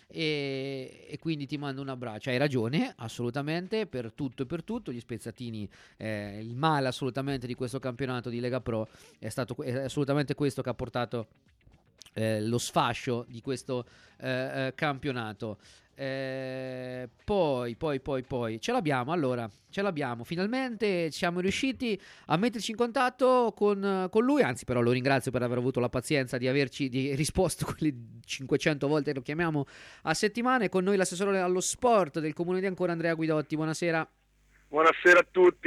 e, e quindi ti mando un abbraccio. Hai ragione, assolutamente, per tutto e per tutto. Gli spezzatini, eh, il male assolutamente di questo campionato di Lega Pro è stato è assolutamente questo che ha portato eh, lo sfascio di questo eh, eh, campionato. Eh, poi poi poi poi ce l'abbiamo, allora ce l'abbiamo finalmente, siamo riusciti a metterci in contatto con, con lui, anzi però lo ringrazio per aver avuto la pazienza di averci di risposto quelle cinquecento volte che lo chiamiamo a settimana. E con noi l'assessore allo sport del comune di Ancona, Andrea Guidotti. Buonasera. Buonasera a tutti.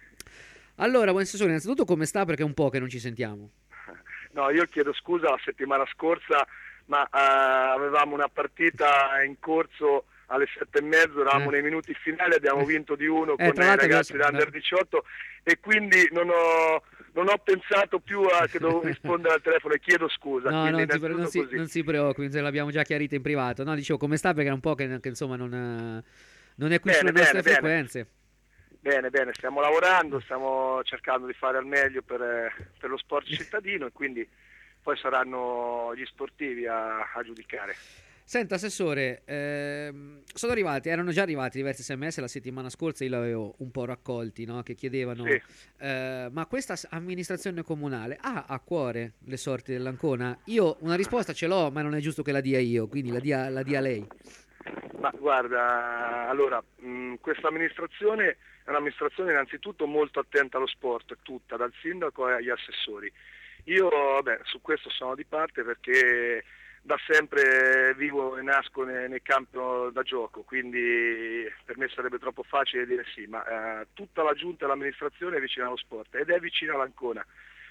Allora, buon assessore, innanzitutto come sta, perché è un po' che non ci sentiamo. No, io chiedo scusa, la settimana scorsa ma uh, avevamo una partita in corso alle sette e mezzo, eravamo eh. nei minuti finali, abbiamo vinto di uno eh, con i ragazzi da Under diciotto e quindi non ho, non ho pensato più a che dovevo rispondere al telefono e chiedo scusa. No, non si, non, si, non si preoccupi, se l'abbiamo già chiarito in privato. No, dicevo come sta, perché è un po' che, che insomma non, non è qui bene, sulle bene, nostre bene. frequenze. Bene, bene, stiamo lavorando, stiamo cercando di fare al meglio per, per lo sport cittadino e quindi poi saranno gli sportivi a, a giudicare. Senta assessore, ehm, sono arrivati, erano già arrivati diversi sms la settimana scorsa, io li avevo un po' raccolti, no? Che chiedevano sì. eh, ma questa amministrazione comunale ha a cuore le sorti dell'Ancona? Io una risposta ce l'ho, ma non è giusto che la dia io, quindi la dia, la dia lei. Ma guarda, allora mh, questa amministrazione è un'amministrazione innanzitutto molto attenta allo sport, tutta, dal sindaco agli assessori. Io vabbè, su questo sono di parte perché da sempre vivo e nasco nel, nel campo da gioco, quindi per me sarebbe troppo facile dire sì, ma eh, tutta la giunta e l'amministrazione è vicina allo sport ed è vicina all'Ancona.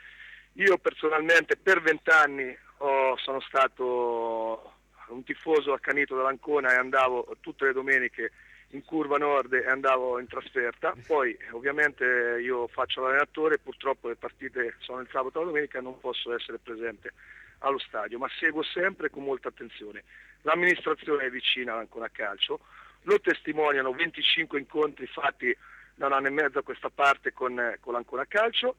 Io personalmente per vent'anni oh, sono stato un tifoso accanito dell'Ancona e andavo tutte le domeniche in curva nord e andavo in trasferta. Poi ovviamente io faccio l'allenatore, purtroppo le partite sono il sabato e la domenica e non posso essere presente allo stadio, ma seguo sempre con molta attenzione. L'amministrazione è vicina all'Ancona Calcio, lo testimoniano venticinque incontri fatti da un anno e mezzo a questa parte con, con l'Ancona Calcio,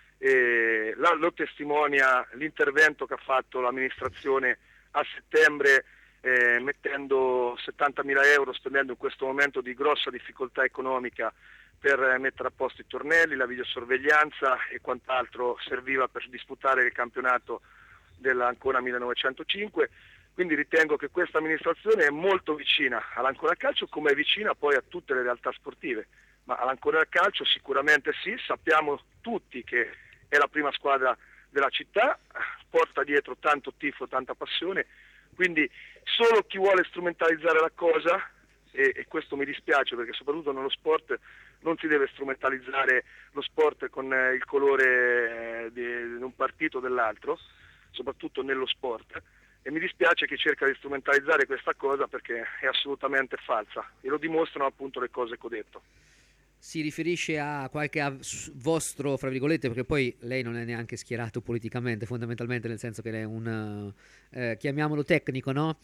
e la, lo testimonia l'intervento che ha fatto l'amministrazione a settembre Eh, mettendo settantamila euro, spendendo in questo momento di grossa difficoltà economica per eh, mettere a posto i tornelli, la videosorveglianza e quant'altro serviva per disputare il campionato dell'Ancona millenovecentocinque. Quindi ritengo che questa amministrazione è molto vicina all'Ancona Calcio, come è vicina poi a tutte le realtà sportive, ma all'Ancona Calcio sicuramente sì, sappiamo tutti che è la prima squadra della città, porta dietro tanto tifo, tanta passione. Quindi solo chi vuole strumentalizzare la cosa, e, e questo mi dispiace perché soprattutto nello sport non si deve strumentalizzare lo sport con eh, il colore eh, di, di un partito o dell'altro, soprattutto nello sport, e mi dispiace che cerca di strumentalizzare questa cosa perché è assolutamente falsa e lo dimostrano appunto le cose che ho detto. Si riferisce a qualche av- vostro, fra virgolette, perché poi lei non è neanche schierato politicamente, fondamentalmente, nel senso che lei è un, eh, chiamiamolo tecnico, no?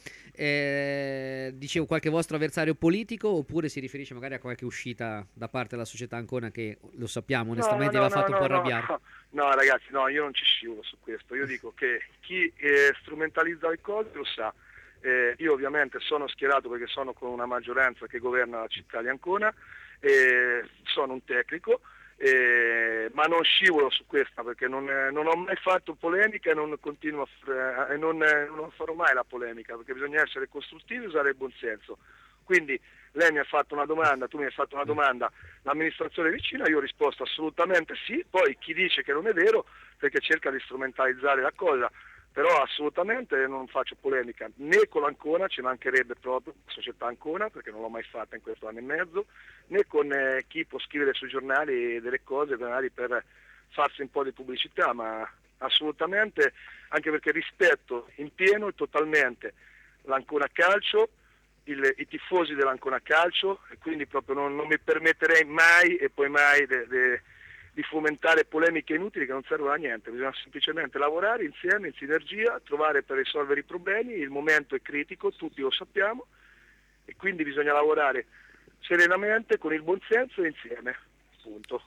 Eh, dicevo, qualche vostro avversario politico, oppure si riferisce magari a qualche uscita da parte della società Ancona che, lo sappiamo, onestamente, no, no, aveva no, fatto no, un po' no, arrabbiare? No, no, ragazzi, no, io non ci scivolo su questo. Io dico che chi eh, strumentalizza le cose lo sa Eh, io ovviamente sono schierato perché sono con una maggioranza che governa la città di Ancona, eh, sono un tecnico, eh, ma non scivolo su questa perché non, eh, non ho mai fatto polemica e non continuo a fare, e non, eh, non farò mai la polemica, perché bisogna essere costruttivi e usare il buonsenso. Quindi lei mi ha fatto una domanda, tu mi hai fatto una domanda, l'amministrazione è vicina, io ho risposto assolutamente sì, poi chi dice che non è vero perché cerca di strumentalizzare la cosa, però assolutamente non faccio polemica né con l'Ancona, ci mancherebbe proprio, la società Ancona, perché non l'ho mai fatta in questo anno e mezzo, né con eh, chi può scrivere sui giornali delle cose magari per farsi un po' di pubblicità, ma assolutamente, anche perché rispetto in pieno e totalmente l'Ancona Calcio, il, i tifosi dell'Ancona Calcio, e quindi proprio non, non mi permetterei mai e poi mai de, de, di fomentare polemiche inutili che non servono a niente. Bisogna semplicemente lavorare insieme, in sinergia, trovare per risolvere i problemi. Il momento è critico, tutti lo sappiamo, e quindi bisogna lavorare serenamente, con il buonsenso e insieme, punto.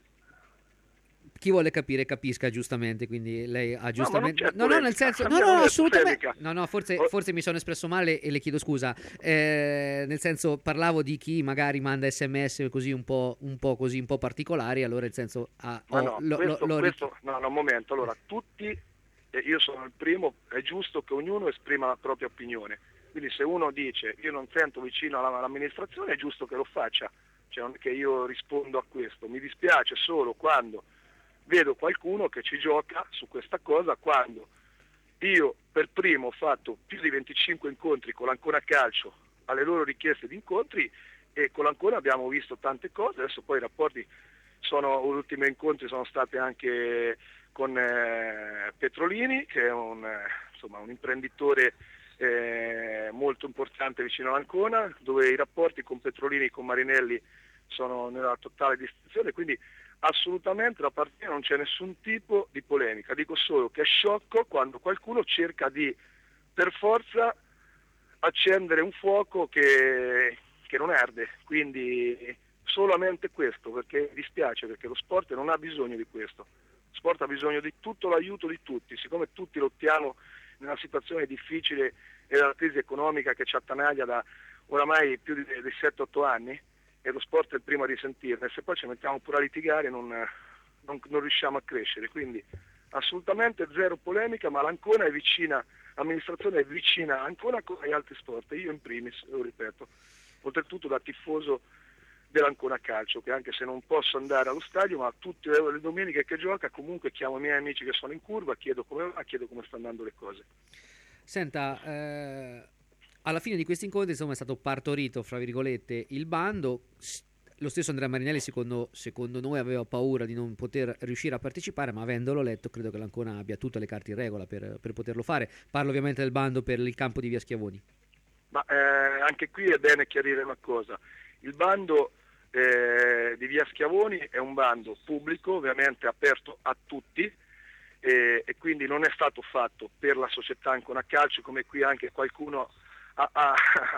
Chi vuole capire capisca, giustamente, quindi lei ha giustamente... No, no, no, nel senso... No, no, no, assolutamente... No, no, forse, forse mi sono espresso male e le chiedo scusa. Eh, nel senso, parlavo di chi magari manda sms così un po', un po' così, un po' particolari, allora nel senso... Ah, Ma oh, no, lo, questo, lo, lo questo, no, no, un momento, allora, tutti, eh, io sono il primo, è giusto che ognuno esprima la propria opinione. Quindi se uno dice io non sento vicino alla, all'amministrazione, è giusto che lo faccia. Cioè non è che io rispondo a questo. Mi dispiace solo quando vedo qualcuno che ci gioca su questa cosa, quando io per primo ho fatto più di venticinque incontri con l'Ancona Calcio alle loro richieste di incontri, e con l'Ancona abbiamo visto tante cose. Adesso poi i rapporti sono, gli ultimi incontri sono stati anche con eh, Petrolini, che è un, eh, insomma, un imprenditore eh, molto importante vicino all'Ancona, dove i rapporti con Petrolini e con Marinelli sono nella totale distinzione, quindi assolutamente da parte mia non c'è nessun tipo di polemica. Dico solo che è sciocco quando qualcuno cerca di per forza accendere un fuoco che, che non arde, quindi solamente questo, perché mi dispiace, perché lo sport non ha bisogno di questo. Lo sport ha bisogno di tutto l'aiuto di tutti, siccome tutti lottiamo in una situazione difficile e dalla crisi economica che ci attanaglia da oramai più di, di sette otto anni, e lo sport è il primo a risentirne. Se poi ci mettiamo pure a litigare non, non, non riusciamo a crescere, quindi assolutamente zero polemica, ma l'Ancona è vicina, l'amministrazione è vicina a Ancona come agli altri sport, e io in primis, lo ripeto, oltretutto da tifoso dell'Ancona Calcio, che anche se non posso andare allo stadio, ma tutte le domeniche che gioca comunque chiamo i miei amici che sono in curva, chiedo come va, chiedo come stanno andando le cose. Senta, eh... alla fine di questi incontri, insomma, è stato partorito, fra virgolette, il bando. Lo stesso Andrea Marinelli, secondo, secondo noi, aveva paura di non poter riuscire a partecipare, ma avendolo letto credo che l'Ancona abbia tutte le carte in regola per, per poterlo fare. Parlo ovviamente del bando per il campo di Via Schiavoni. Ma eh, anche qui è bene chiarire una cosa. Il bando eh, di Via Schiavoni è un bando pubblico, ovviamente aperto a tutti, eh, e quindi non è stato fatto per la società Ancona Calcio, come qui anche qualcuno Ha, ha,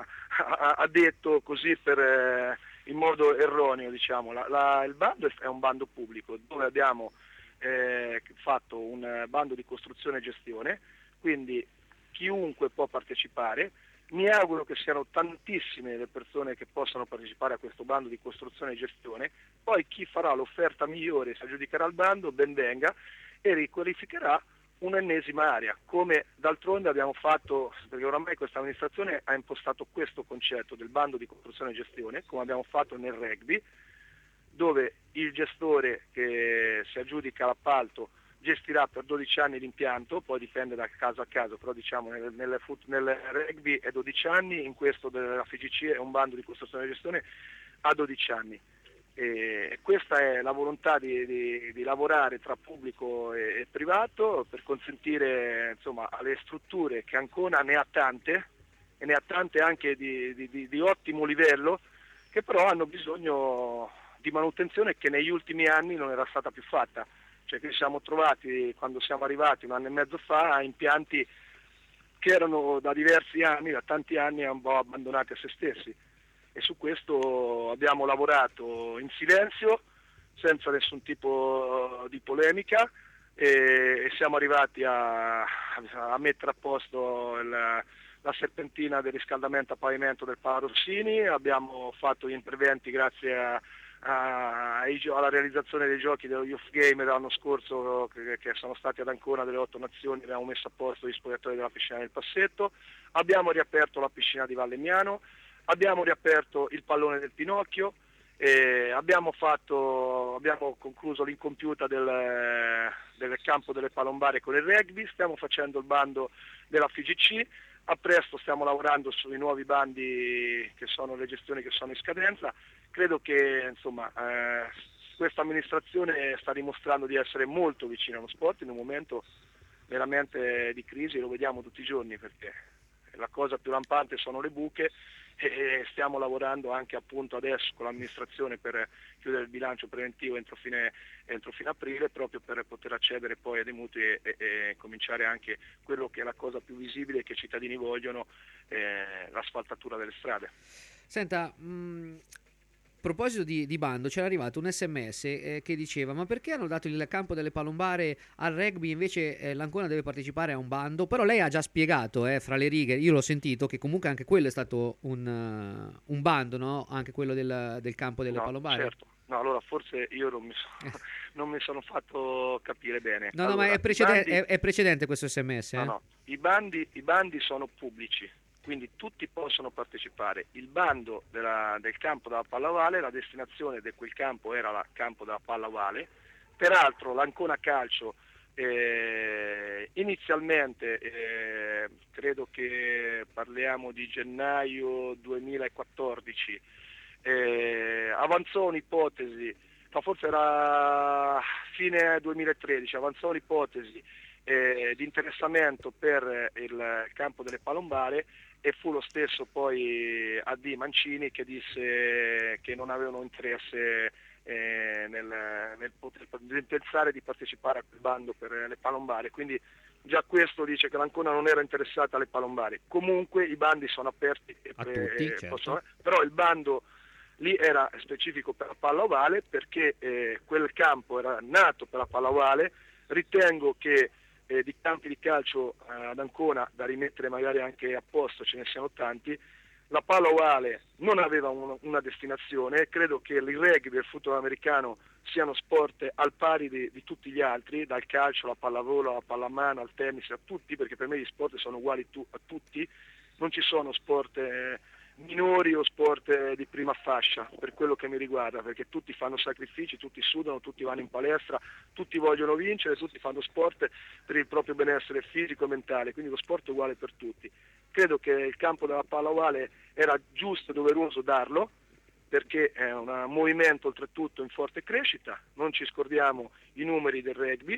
ha detto così per, eh, in modo erroneo, diciamo. La, la, il bando è un bando pubblico dove abbiamo eh, fatto un bando di costruzione e gestione, quindi chiunque può partecipare. Mi auguro che siano tantissime le persone che possano partecipare a questo bando di costruzione e gestione. Poi chi farà l'offerta migliore, si aggiudicherà il bando, ben venga, e riqualificherà un'ennesima area, come d'altronde abbiamo fatto, perché oramai questa amministrazione ha impostato questo concetto del bando di costruzione e gestione, come abbiamo fatto nel rugby, dove il gestore che si aggiudica l'appalto gestirà per dodici anni l'impianto, poi dipende da caso a caso, però diciamo nel, nel, nel rugby è dodici anni, in questo della F I G C è un bando di costruzione e gestione a dodici anni. E questa è la volontà di, di, di lavorare tra pubblico e, e privato per consentire, insomma, alle strutture, che Ancona ne ha tante e ne ha tante anche di, di, di, di ottimo livello, che però hanno bisogno di manutenzione che negli ultimi anni non era stata più fatta. Cioè che ci siamo trovati, quando siamo arrivati un anno e mezzo fa, a impianti che erano da diversi anni, da tanti anni, un po' abbandonati a se stessi. E su questo abbiamo lavorato in silenzio, senza nessun tipo di polemica, e, e siamo arrivati a, a mettere a posto il, la serpentina del riscaldamento a pavimento del Pala Rossini, abbiamo fatto gli interventi grazie a, a, alla realizzazione dei giochi dello Youth Game dell'anno scorso che, che sono stati ad Ancona delle otto nazioni, abbiamo messo a posto gli spogliatoi della piscina del Passetto, abbiamo riaperto la piscina di Vallemmiano, abbiamo riaperto il pallone del Pinocchio, eh, abbiamo, fatto, abbiamo concluso l'incompiuta del, del campo delle palombare con il rugby, stiamo facendo il bando della F G C, a presto stiamo lavorando sui nuovi bandi che sono le gestioni che sono in scadenza. Credo che insomma eh, questa amministrazione sta dimostrando di essere molto vicina allo sport in un momento veramente di crisi, lo vediamo tutti i giorni perché la cosa più rampante sono le buche e stiamo lavorando anche appunto adesso con l'amministrazione per chiudere il bilancio preventivo entro fine, entro fine aprile proprio per poter accedere poi a dei mutui e, e, e cominciare anche quello che è la cosa più visibile che i cittadini vogliono, eh, l'asfaltatura delle strade. Senta, mh... a proposito di, di bando, c'era arrivato un sms eh, che diceva ma perché hanno dato il campo delle palombare al rugby invece eh, l'Ancona deve partecipare a un bando, però lei ha già spiegato eh, fra le righe, io l'ho sentito che comunque anche quello è stato un, uh, un bando, no? Anche quello del, del campo delle no, palombare. Certo, no, allora forse io non mi, so, non mi sono fatto capire bene. No, allora, no, ma è, preceden- bandi... è, è precedente questo sms. Eh? No, no, i bandi, i bandi sono pubblici. Quindi tutti possono partecipare. Il bando della, del campo della Pallavale, la destinazione di quel campo era il campo della Pallavale, peraltro l'Ancona Calcio eh, inizialmente, eh, credo che parliamo di gennaio duemilaquattordici, eh, avanzò un'ipotesi, no, forse era fine duemilatredici, avanzò un'ipotesi eh, di interessamento per il campo delle Palombare e fu lo stesso poi A D Mancini che disse che non avevano interesse eh, nel, nel, poter, nel pensare di partecipare a quel bando per le palombare, quindi già questo dice che l'Ancona non era interessata alle palombare. Comunque i bandi sono aperti e a pre, tutti, eh, certo. possono, però il bando lì era specifico per la palla ovale perché eh, quel campo era nato per la palla ovale. Ritengo che Eh, di campi di calcio eh, ad Ancona da rimettere magari anche a posto ce ne siano tanti, la palla ovale non aveva un, una destinazione, credo che il rugby e il football americano siano sport al pari di, di tutti gli altri, dal calcio alla pallavolo, alla pallamano, al tennis, a tutti, perché per me gli sport sono uguali tu, a tutti, non ci sono sport eh, minori o sport eh, di prima fascia per quello che mi riguarda, perché tutti fanno sacrifici, tutti sudano, tutti vanno in palestra, tutti vogliono vincere, tutti fanno sport per il proprio benessere fisico e mentale, quindi lo sport è uguale per tutti. Credo che il campo della palla ovale era giusto e doveroso darlo perché è un movimento oltretutto in forte crescita, non ci scordiamo i numeri del rugby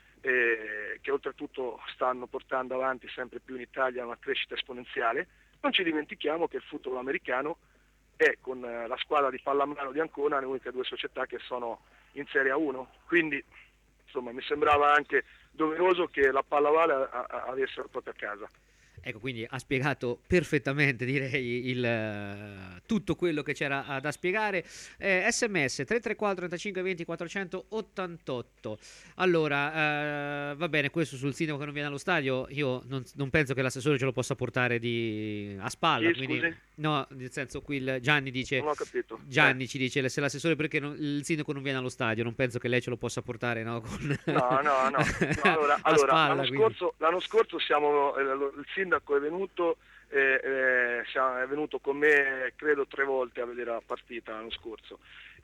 eh, che oltretutto stanno portando avanti sempre più in Italia una crescita esponenziale. Non ci dimentichiamo che il football americano è con la squadra di pallamano di Ancona le uniche due società che sono in Serie A uno, quindi insomma mi sembrava anche doveroso che la pallavale avesse la propria casa. Ecco, quindi ha spiegato perfettamente, direi, il, uh, tutto quello che c'era da spiegare. Eh, sms tre tre quattro trentacinque venti quattrocentottantotto. Allora, uh, va bene, questo sul sindaco che non viene allo stadio, io non, non penso che l'assessore ce lo possa portare di, a spalla. Sì, quindi, no, nel senso, qui il Gianni dice, non ho capito. Gianni eh. ci dice, se l'assessore perché non, il sindaco non viene allo stadio, non penso che lei ce lo possa portare, no? Con no, no, no. no allora, allora spalla, l'anno, scorso, l'anno scorso siamo, eh, il sindaco è venuto eh, eh, è venuto con me credo tre volte a vedere la partita l'anno scorso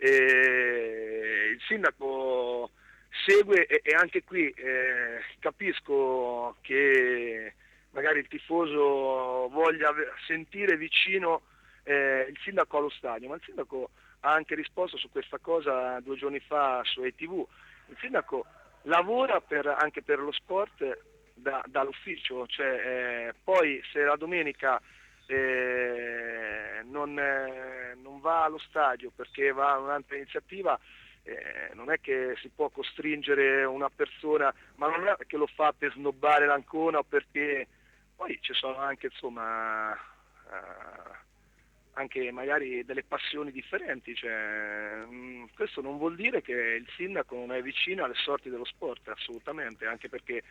e il sindaco segue e, e anche qui eh, capisco che magari il tifoso voglia sentire vicino eh, il sindaco allo stadio, ma il sindaco ha anche risposto su questa cosa due giorni fa su A T V. Il sindaco lavora per, anche per lo sport Da, dall'ufficio, cioè, eh, poi se la domenica eh, non, eh, non va allo stadio perché va a un'altra iniziativa, eh, non è che si può costringere una persona, ma non è che lo fa per snobbare l'Ancona o perché poi ci sono anche insomma eh, anche magari delle passioni differenti, cioè, mh, questo non vuol dire che il sindaco non è vicino alle sorti dello sport, assolutamente, anche perché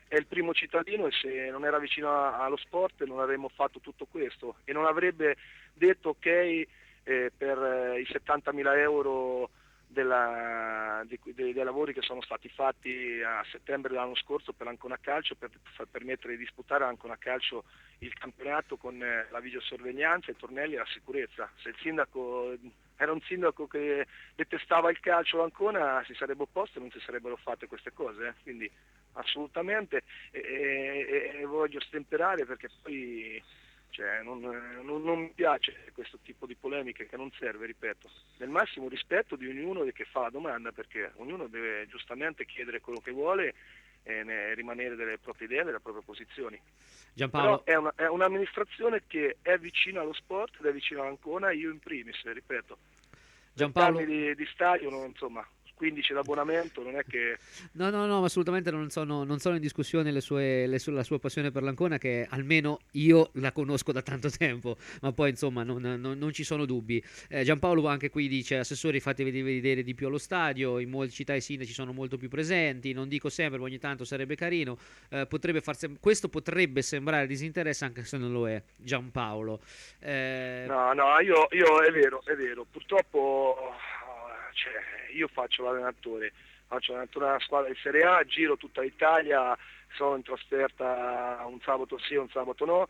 è il primo cittadino e se non era vicino a, allo sport non avremmo fatto tutto questo e non avrebbe detto ok eh, per eh, i settantamila euro della, di, dei, dei lavori che sono stati fatti a settembre dell'anno scorso per l'Ancona Calcio per, per permettere di disputare all'Ancona Calcio il campionato con eh, la videosorveglianza, i tornelli e la sicurezza. Se il sindaco era un sindaco che detestava il calcio all'Ancona si sarebbe opposto e non si sarebbero fatte queste cose, eh. Quindi assolutamente e, e, e voglio stemperare perché poi cioè, non, non, non mi piace questo tipo di polemiche che non serve, ripeto, nel massimo rispetto di ognuno che fa la domanda, perché ognuno deve giustamente chiedere quello che vuole e ne, rimanere delle proprie idee, delle proprie posizioni. Giampaolo. Però è, una, è un'amministrazione che è vicina allo sport ed è vicina all'Ancona, io in primis, ripeto. Giampaolo. venti anni di, di stadio, non, insomma, quindici d'abbonamento, non è che... No, no, no, assolutamente non sono, non sono in discussione le sue, le sue, la sua passione per l'Ancona, che almeno io la conosco da tanto tempo, ma poi insomma non, non, non ci sono dubbi. Eh, Giampaolo anche qui dice, assessori fatevi vedere di più allo stadio, in molte città i sindaci sono molto più presenti, non dico sempre, ma ogni tanto sarebbe carino, eh, potrebbe far sem- questo potrebbe sembrare disinteresse anche se non lo è, Giampaolo. Eh... No, no, io, io è vero, è vero, purtroppo... Cioè, io faccio l'allenatore, faccio l'allenatore della squadra di Serie A, giro tutta l'Italia, sono in trasferta un sabato sì, un sabato no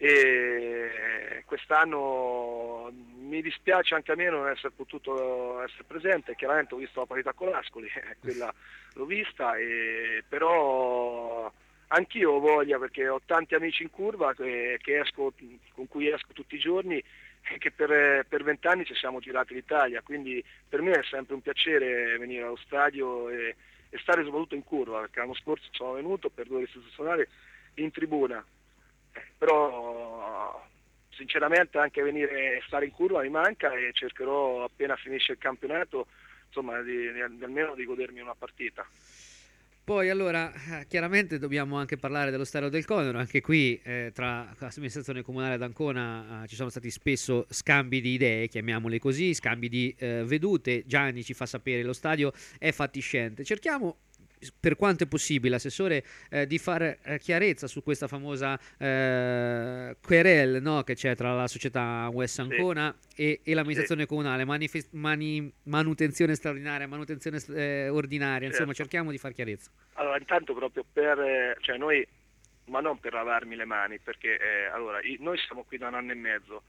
e quest'anno mi dispiace anche a me non essere potuto essere presente, chiaramente ho visto la partita con l'Ascoli, quella l'ho vista, e, però anch'io ho voglia perché ho tanti amici in curva che, che esco, con cui esco tutti i giorni che per, per vent'anni ci siamo girati l'Italia, quindi per me è sempre un piacere venire allo stadio e, e stare soprattutto in curva, perché l'anno scorso sono venuto per due istituzionali in tribuna, eh, però sinceramente anche venire e stare in curva mi manca e cercherò appena finisce il campionato insomma di, di, di almeno di godermi una partita. Poi allora chiaramente dobbiamo anche parlare dello Stadio del Conero, anche qui eh, tra l'amministrazione comunale d'Ancona eh, ci sono stati spesso scambi di idee, chiamiamoli così, scambi di eh, vedute. Gianni ci fa sapere lo stadio è fatiscente, cerchiamo per quanto è possibile, assessore, eh, di fare eh, chiarezza su questa famosa eh, querel, no, che c'è tra la società West Ancona sì. e, e l'amministrazione sì. comunale, manifest- mani- manutenzione straordinaria, manutenzione eh, ordinaria, certo. Insomma cerchiamo di far chiarezza. Allora intanto proprio per, cioè noi, ma non per lavarmi le mani, perché eh, allora noi siamo qui da un anno e mezzo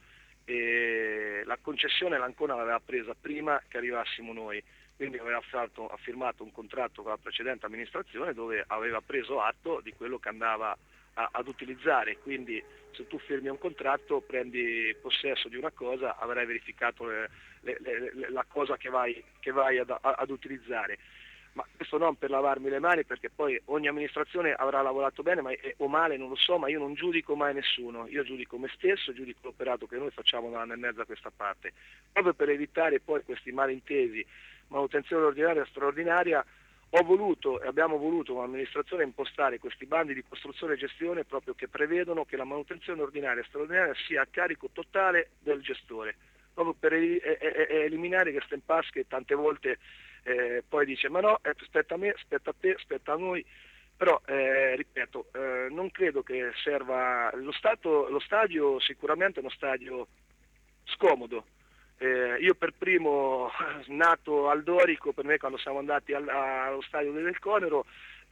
e la concessione l'Ancona l'aveva presa prima che arrivassimo noi, quindi aveva fatto, ha firmato un contratto con la precedente amministrazione dove aveva preso atto di quello che andava a, ad utilizzare, quindi se tu firmi un contratto, prendi possesso di una cosa, avrai verificato le, le, le, la cosa che vai, che vai ad, ad utilizzare. Ma questo non per lavarmi le mani, perché poi ogni amministrazione avrà lavorato bene ma, o male, non lo so, ma io non giudico mai nessuno, io giudico me stesso, giudico l'operato che noi facciamo da un anno e mezzo a questa parte, proprio per evitare poi questi malintesi, manutenzione ordinaria e straordinaria. Ho voluto e abbiamo voluto come amministrazione impostare questi bandi di costruzione e gestione proprio che prevedono che la manutenzione ordinaria e straordinaria sia a carico totale del gestore, proprio per eliminare queste impasse che tante volte eh, poi dice ma no, eh, aspetta a me, aspetta a te, aspetta a noi, però eh, ripeto, eh, non credo che serva, lo, stato, lo stadio sicuramente è uno stadio scomodo. Eh, io per primo, nato al Dorico, per me quando siamo andati al, allo stadio del Conero,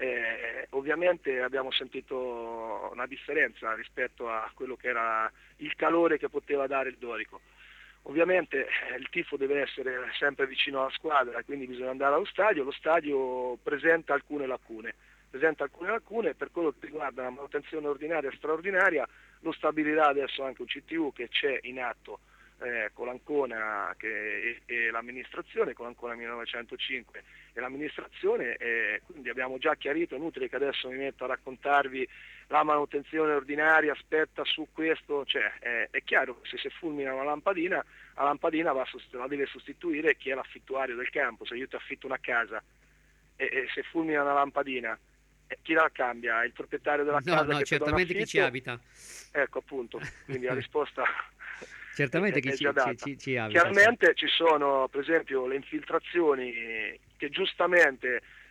eh, ovviamente abbiamo sentito una differenza rispetto a quello che era il calore che poteva dare il Dorico. Ovviamente eh, il tifo deve essere sempre vicino alla squadra, quindi bisogna andare allo stadio. Lo stadio presenta alcune lacune, presenta alcune lacune per quello che riguarda la manutenzione ordinaria e straordinaria. Lo stabilirà adesso anche un C T U che c'è in atto Eh, con l'Ancona che, e, e l'amministrazione, con l'Ancona millenovecentocinque e l'amministrazione, e quindi abbiamo già chiarito, è inutile che adesso mi metto a raccontarvi la manutenzione ordinaria, aspetta su questo, cioè è, è chiaro che se si fulmina una lampadina, la lampadina va, la deve sostituire chi è l'affittuario del campo. Se io ti affitto una casa e, e se fulmina una lampadina, eh, chi la cambia? Il proprietario della no, casa? No, che certamente chi ci abita. Ecco appunto, quindi la risposta... Certamente che ci, ci, ci, ci abita. Chiaramente ci sono per esempio le infiltrazioni che giustamente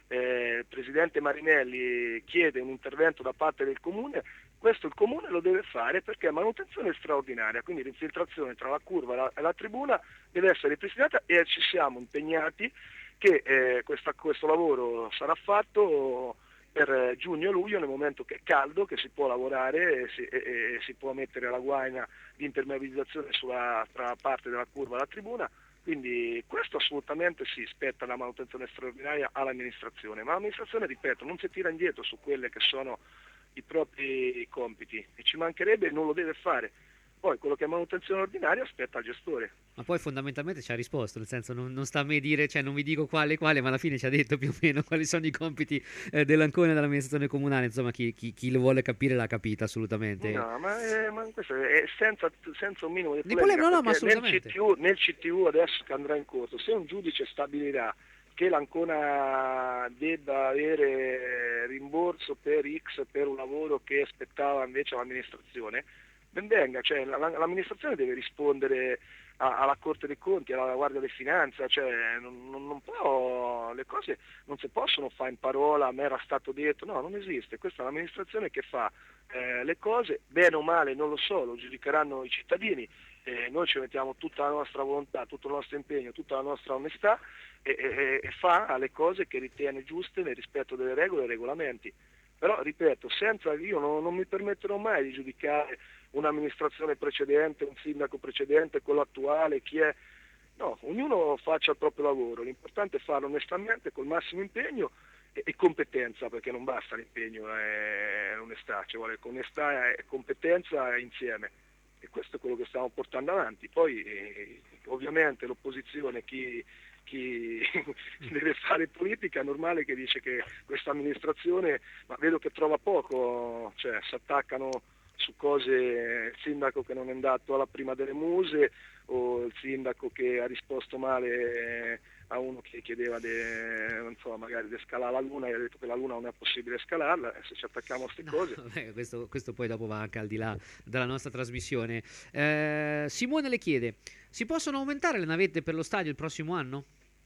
eh, il Presidente Marinelli chiede un intervento da parte del Comune, questo il Comune lo deve fare perché è manutenzione straordinaria, quindi l'infiltrazione tra la curva e la, e la tribuna deve essere ripristinata e ci siamo impegnati che eh, questa, questo lavoro sarà fatto per giugno-luglio, nel momento che è caldo, che si può lavorare e si, e, e si può mettere la guaina di impermeabilizzazione sulla tra parte della curva e la tribuna. Quindi questo assolutamente si spetta la manutenzione straordinaria all'amministrazione, ma l'amministrazione, ripeto, non si tira indietro su quelle che sono i propri compiti e ci mancherebbe, non lo deve fare. Poi quello che è manutenzione ordinaria spetta al gestore. Ma poi fondamentalmente ci ha risposto, nel senso non, non sta a me dire, cioè non vi dico quale quale, ma alla fine ci ha detto più o meno quali sono i compiti eh, dell'Ancona e dell'amministrazione comunale, insomma chi, chi, chi lo vuole capire l'ha capita assolutamente. No, ma, è, ma questo è senza, senza un minimo di Di polemica, polemica, no, no, ma perché assolutamente. Nel C T U, nel C T U adesso che andrà in corso, se un giudice stabilirà che l'Ancona debba avere rimborso per X per un lavoro che aspettava invece l'amministrazione, ben venga, cioè l'amministrazione deve rispondere a, alla Corte dei Conti, alla Guardia di Finanza, cioè non, non, non può, le cose non si possono fare in parola, a me era stato detto, no, non esiste, questa è l'amministrazione che fa eh, le cose, bene o male non lo so, lo giudicheranno i cittadini, eh, noi ci mettiamo tutta la nostra volontà, tutto il nostro impegno, tutta la nostra onestà e, e, e fa le cose che ritiene giuste nel rispetto delle regole e dei regolamenti. Però, ripeto, senza io non, non mi permetterò mai di giudicare un'amministrazione precedente, un sindaco precedente, quello attuale, chi è. No, ognuno faccia il proprio lavoro, l'importante è farlo onestamente, col massimo impegno e, e competenza, perché non basta l'impegno e l'onestà, ci vuole onestà e competenza insieme. E questo è quello che stiamo portando avanti. Poi eh, ovviamente l'opposizione, chi... chi deve fare politica è normale che dice che questa amministrazione, ma vedo che trova poco, cioè si attaccano su cose, il sindaco che non è andato alla prima delle muse o il sindaco che ha risposto male a uno che chiedeva de, non so, magari di scalare la luna e ha detto che la luna non è possibile scalarla, e se ci attacchiamo a queste No, cose vabbè, questo, questo poi dopo va anche al di là della nostra trasmissione. eh, Simone le chiede: si possono aumentare le navette per lo stadio il prossimo anno?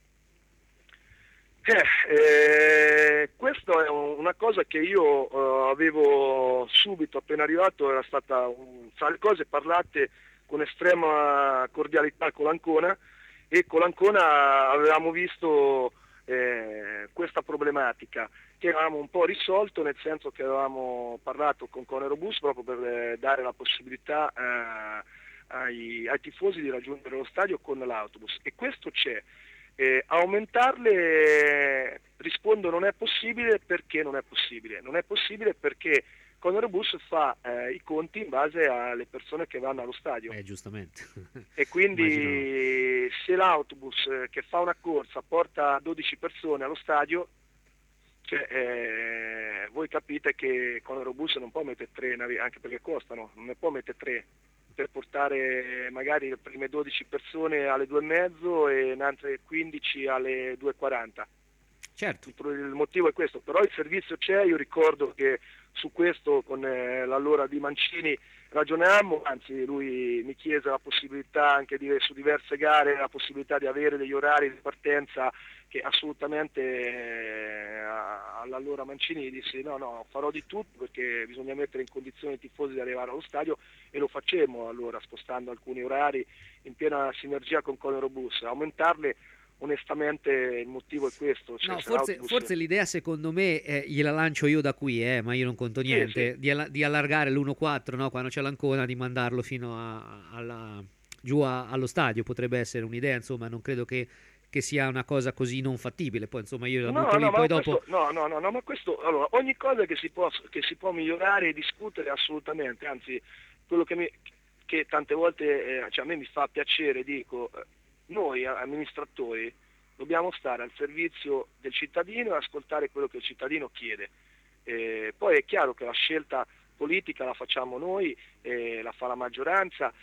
Eh, eh, questa è un, una cosa che io uh, avevo subito appena arrivato, era stata un, tra le cose parlate con estrema cordialità con l'Ancona, e con l'Ancona avevamo visto eh, questa problematica che avevamo un po' risolto, nel senso che avevamo parlato con Conerobus proprio per eh, dare la possibilità eh, ai, ai tifosi di raggiungere lo stadio con l'autobus, e questo c'è. Eh, aumentarle, rispondo, non è possibile. Perché non è possibile? Non è possibile perché Conerobus fa eh, i conti in base alle persone che vanno allo stadio. Eh, giustamente. E quindi Immagino. se l'autobus eh, che fa una corsa porta dodici persone allo stadio, cioè, eh, voi capite che Conerobus non può mettere tre navi, anche perché costano, non ne può mettere tre per portare magari le prime dodici persone alle due e mezzo e le altre quindici alle due e quaranta. Certo. Il, il motivo è questo, però il servizio c'è. Io ricordo che su questo con eh, l'allora Di Mancini ragionammo, anzi lui mi chiese la possibilità anche di, su diverse gare, la possibilità di avere degli orari di partenza che assolutamente eh, all'allora Mancini disse no no farò di tutto perché bisogna mettere in condizione i tifosi di arrivare allo stadio, e lo facemmo allora spostando alcuni orari in piena sinergia con Conerobus. Aumentarle onestamente il motivo è questo, cioè, no, forse, l'autobus... forse l'idea secondo me eh, gliela lancio io da qui, eh, ma io non conto niente, sì, sì. Di, alla- di allargare l'uno quattro, no, quando c'è l'Ancona, di mandarlo fino a, alla, giù a, allo stadio potrebbe essere un'idea, insomma non credo che, che sia una cosa così non fattibile. Poi insomma io la No, butto lì, no, poi ma dopo questo, no, no, no, no, ma questo, allora, ogni cosa che si può, che si può migliorare e discutere assolutamente, anzi, quello che, mi, che tante volte eh, cioè, a me mi fa piacere, dico, eh, noi amministratori dobbiamo stare al servizio del cittadino e ascoltare quello che il cittadino chiede. Eh, poi è chiaro che la scelta politica la facciamo noi, eh, la fa la maggioranza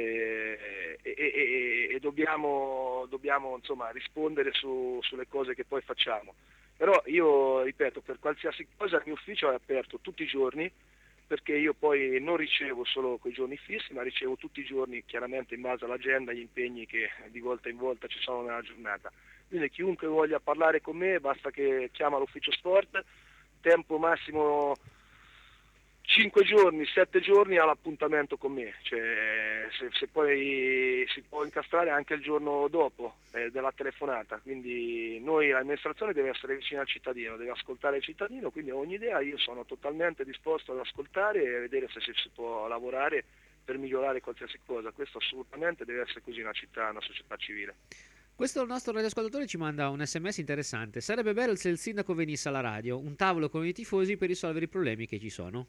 eh, e, e, e dobbiamo, dobbiamo insomma, rispondere su, sulle cose che poi facciamo. Però io ripeto, per qualsiasi cosa il mio ufficio è aperto tutti i giorni, perché io poi non ricevo solo quei giorni fissi, ma ricevo tutti i giorni chiaramente in base all'agenda gli impegni che di volta in volta ci sono nella giornata. quindi chiunque voglia parlare con me basta che chiama l'ufficio sport, tempo massimo cinque giorni, sette giorni all'appuntamento con me, cioè, se, se poi si può incastrare anche il giorno dopo eh, della telefonata, quindi noi l'amministrazione deve essere vicina al cittadino, deve ascoltare il cittadino, quindi ogni idea io sono totalmente disposto ad ascoltare e vedere se si, si può lavorare per migliorare qualsiasi cosa, questo assolutamente deve essere così una città, una società civile. Questo nostro radioascoltatore ci manda un sms interessante: sarebbe bello se il sindaco venisse alla radio, un tavolo con i tifosi per risolvere i problemi che ci sono.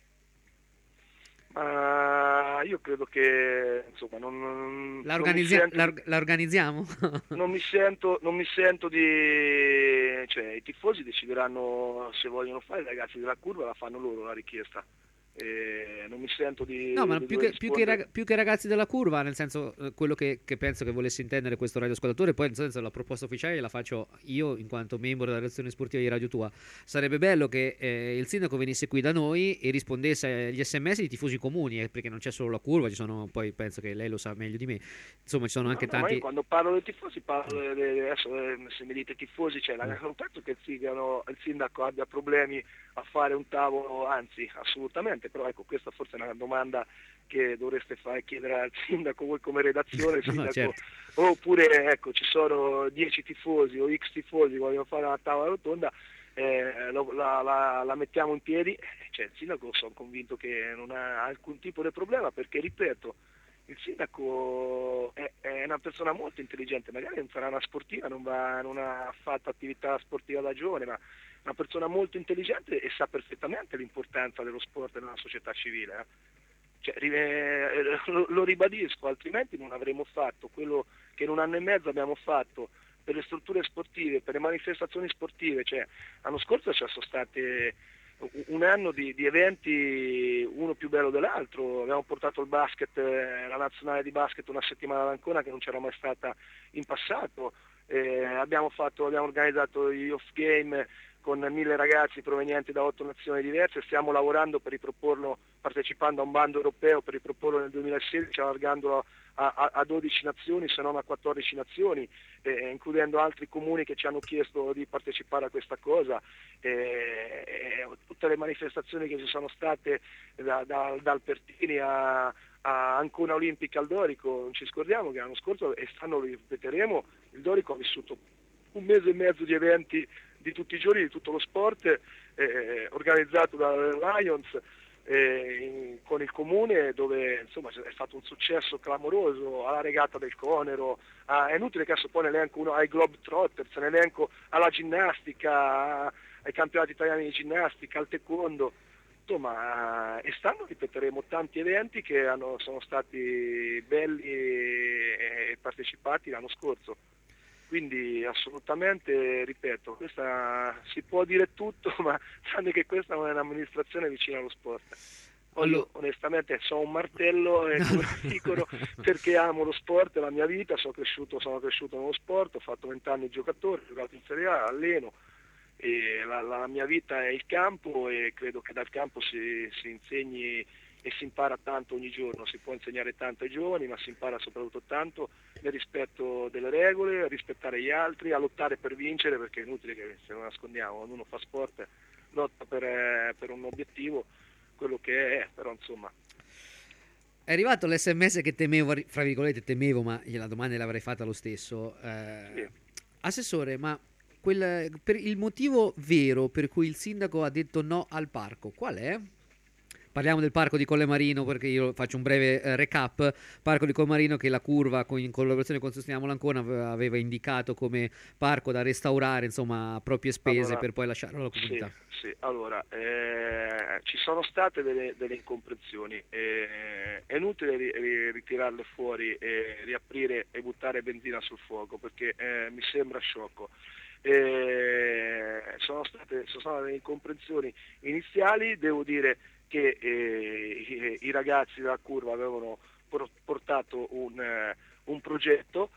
Uh, io credo che insomma non, non, la, organizzi- non mi sento, la, la organizziamo? non mi sento non mi sento di cioè i tifosi decideranno se vogliono fare, i ragazzi della curva la fanno loro la richiesta. E non mi sento di no ma di più che, più, che rag- più che ragazzi della curva, nel senso eh, quello che, che penso che volesse intendere questo radioascoltatore, poi nel senso la proposta ufficiale la faccio io in quanto membro della redazione sportiva di Radio Tua. Sarebbe bello che eh, il sindaco venisse qui da noi e rispondesse agli sms di tifosi comuni, eh, perché non c'è solo la curva, ci sono, poi penso che lei lo sa meglio di me, insomma ci sono no, anche no, tanti. Ma io quando parlo dei tifosi parlo de, de, adesso eh, se mi dite tifosi, cioè, mm. non penso che il sindaco, il sindaco abbia problemi a fare un tavolo, anzi assolutamente, però ecco questa forse è una domanda che dovreste fare, chiedere al sindaco voi come redazione, il sindaco, no, certo. Oppure ecco ci sono dieci tifosi o x tifosi vogliono fare una tavola rotonda, eh, lo, la, la, la mettiamo in piedi, cioè il sindaco sono convinto che non ha alcun tipo di problema, perché ripeto il sindaco è, è una persona molto intelligente, magari non sarà una sportiva, non, va, non ha fatto attività sportiva da giovane, ma una persona molto intelligente e sa perfettamente l'importanza dello sport nella società civile. Eh. Cioè, eh, lo, lo ribadisco, altrimenti non avremmo fatto quello che in un anno e mezzo abbiamo fatto per le strutture sportive, per le manifestazioni sportive. Cioè, l'anno scorso ci sono state un anno di, di eventi, uno più bello dell'altro. Abbiamo portato il basket, eh, la nazionale di basket una settimana ad Ancona che non c'era mai stata in passato. Eh, abbiamo, fatto, abbiamo organizzato gli off game con mille ragazzi provenienti da otto nazioni diverse, stiamo lavorando per riproporlo, partecipando a un bando europeo per riproporlo nel duemilasedici, allargandolo a, a, a dodici nazioni, se non a quattordici nazioni, eh, includendo altri comuni che ci hanno chiesto di partecipare a questa cosa. Eh, eh, tutte le manifestazioni che ci sono state da, da, dal Pertini a, a Ancona Olimpica al Dorico, non ci scordiamo che l'anno scorso, e quest'anno lo ripeteremo, il Dorico ha vissuto un mese e mezzo di eventi di tutti i giorni, di tutto lo sport, eh, organizzato da Lions eh, in, con il comune, dove insomma è stato un successo clamoroso, alla regata del Conero, a, è inutile che adesso poi ne elenco uno ai Globetrotters, ne elenco alla ginnastica, ai campionati italiani di ginnastica, al taekwondo, insomma, e stanno ripeteremo tanti eventi che hanno, sono stati belli e, e partecipati l'anno scorso. Quindi assolutamente, ripeto, questa si può dire tutto, ma sanno che questa non è un'amministrazione vicina allo sport. Poi io onestamente sono un martello e come dicono, perché amo lo sport, è la mia vita, sono cresciuto, sono cresciuto nello sport, ho fatto vent'anni giocatore, ho giocato in Serie A, alleno, e la, la mia vita è il campo e credo che dal campo si, si insegni e si impara tanto ogni giorno, si può insegnare tanto ai giovani, ma si impara soprattutto tanto nel rispetto delle regole, a rispettare gli altri, a lottare per vincere, perché è inutile che se non nascondiamo, quando uno fa sport lotta per, eh, per un obiettivo, quello che è, però insomma. È arrivato l'sms che temevo, fra virgolette temevo, ma la domanda l'avrei fatta lo stesso. Eh, sì. Assessore, ma quel, per il motivo vero per cui il sindaco ha detto no al parco, qual è? Parliamo del parco di Colle Marino, perché io faccio un breve eh, recap. Parco di Colle Marino che la curva, con, in collaborazione con Sosteniamo l'Ancona, aveva, aveva indicato come parco da restaurare, insomma, a proprie spese, allora, per poi lasciarlo alla comunità. Sì, sì. Allora, eh, ci sono state delle, delle incomprensioni. Eh, è inutile ri, ri, ritirarle fuori e riaprire e buttare benzina sul fuoco, perché eh, mi sembra sciocco. Eh, sono state, sono state delle incomprensioni iniziali, devo dire che eh, i, i ragazzi della curva avevano portato un, eh, un progetto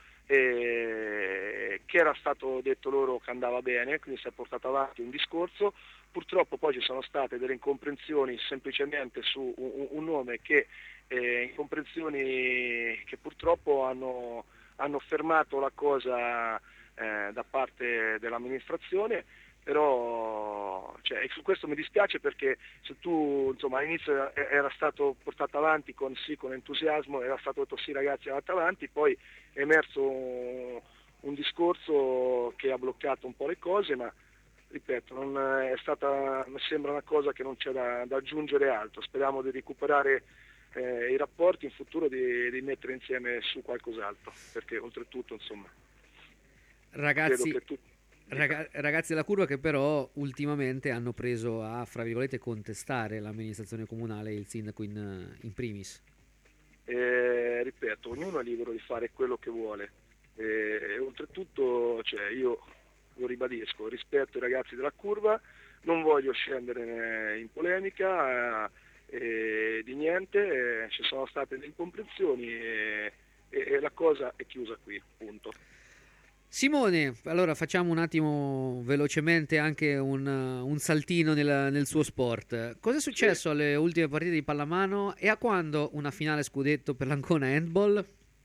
eh, che era stato detto loro che andava bene, quindi si è portato avanti un discorso. Purtroppo poi ci sono state delle incomprensioni semplicemente su un, un nome che eh, incomprensioni che purtroppo hanno, hanno fermato la cosa eh, da parte dell'amministrazione, però cioè, su questo mi dispiace perché se tu insomma all'inizio era stato portato avanti con, sì, con entusiasmo, era stato detto sì ragazzi andate avanti, poi è emerso un, un discorso che ha bloccato un po' le cose, ma ripeto, non è stata, mi sembra una cosa che non c'è da, da aggiungere altro. Speriamo di recuperare eh, i rapporti in futuro, di, di mettere insieme su qualcos'altro, perché oltretutto insomma ragazzi, credo che tu... raga, ragazzi della curva che però ultimamente hanno preso a, fra virgolette, contestare l'amministrazione comunale e il sindaco in, in primis. Eh, ripeto, ognuno è libero di fare quello che vuole e, e oltretutto cioè, io lo ribadisco, rispetto i ragazzi della curva, non voglio scendere in polemica eh, eh, di niente, eh, ci sono state delle incomprensioni e, e, e la cosa è chiusa qui, punto. Simone, allora facciamo un attimo velocemente anche un, un saltino nel, nel suo sport. Cosa è successo sì. alle ultime partite di pallamano e a quando una finale scudetto per l'Ancona Handball?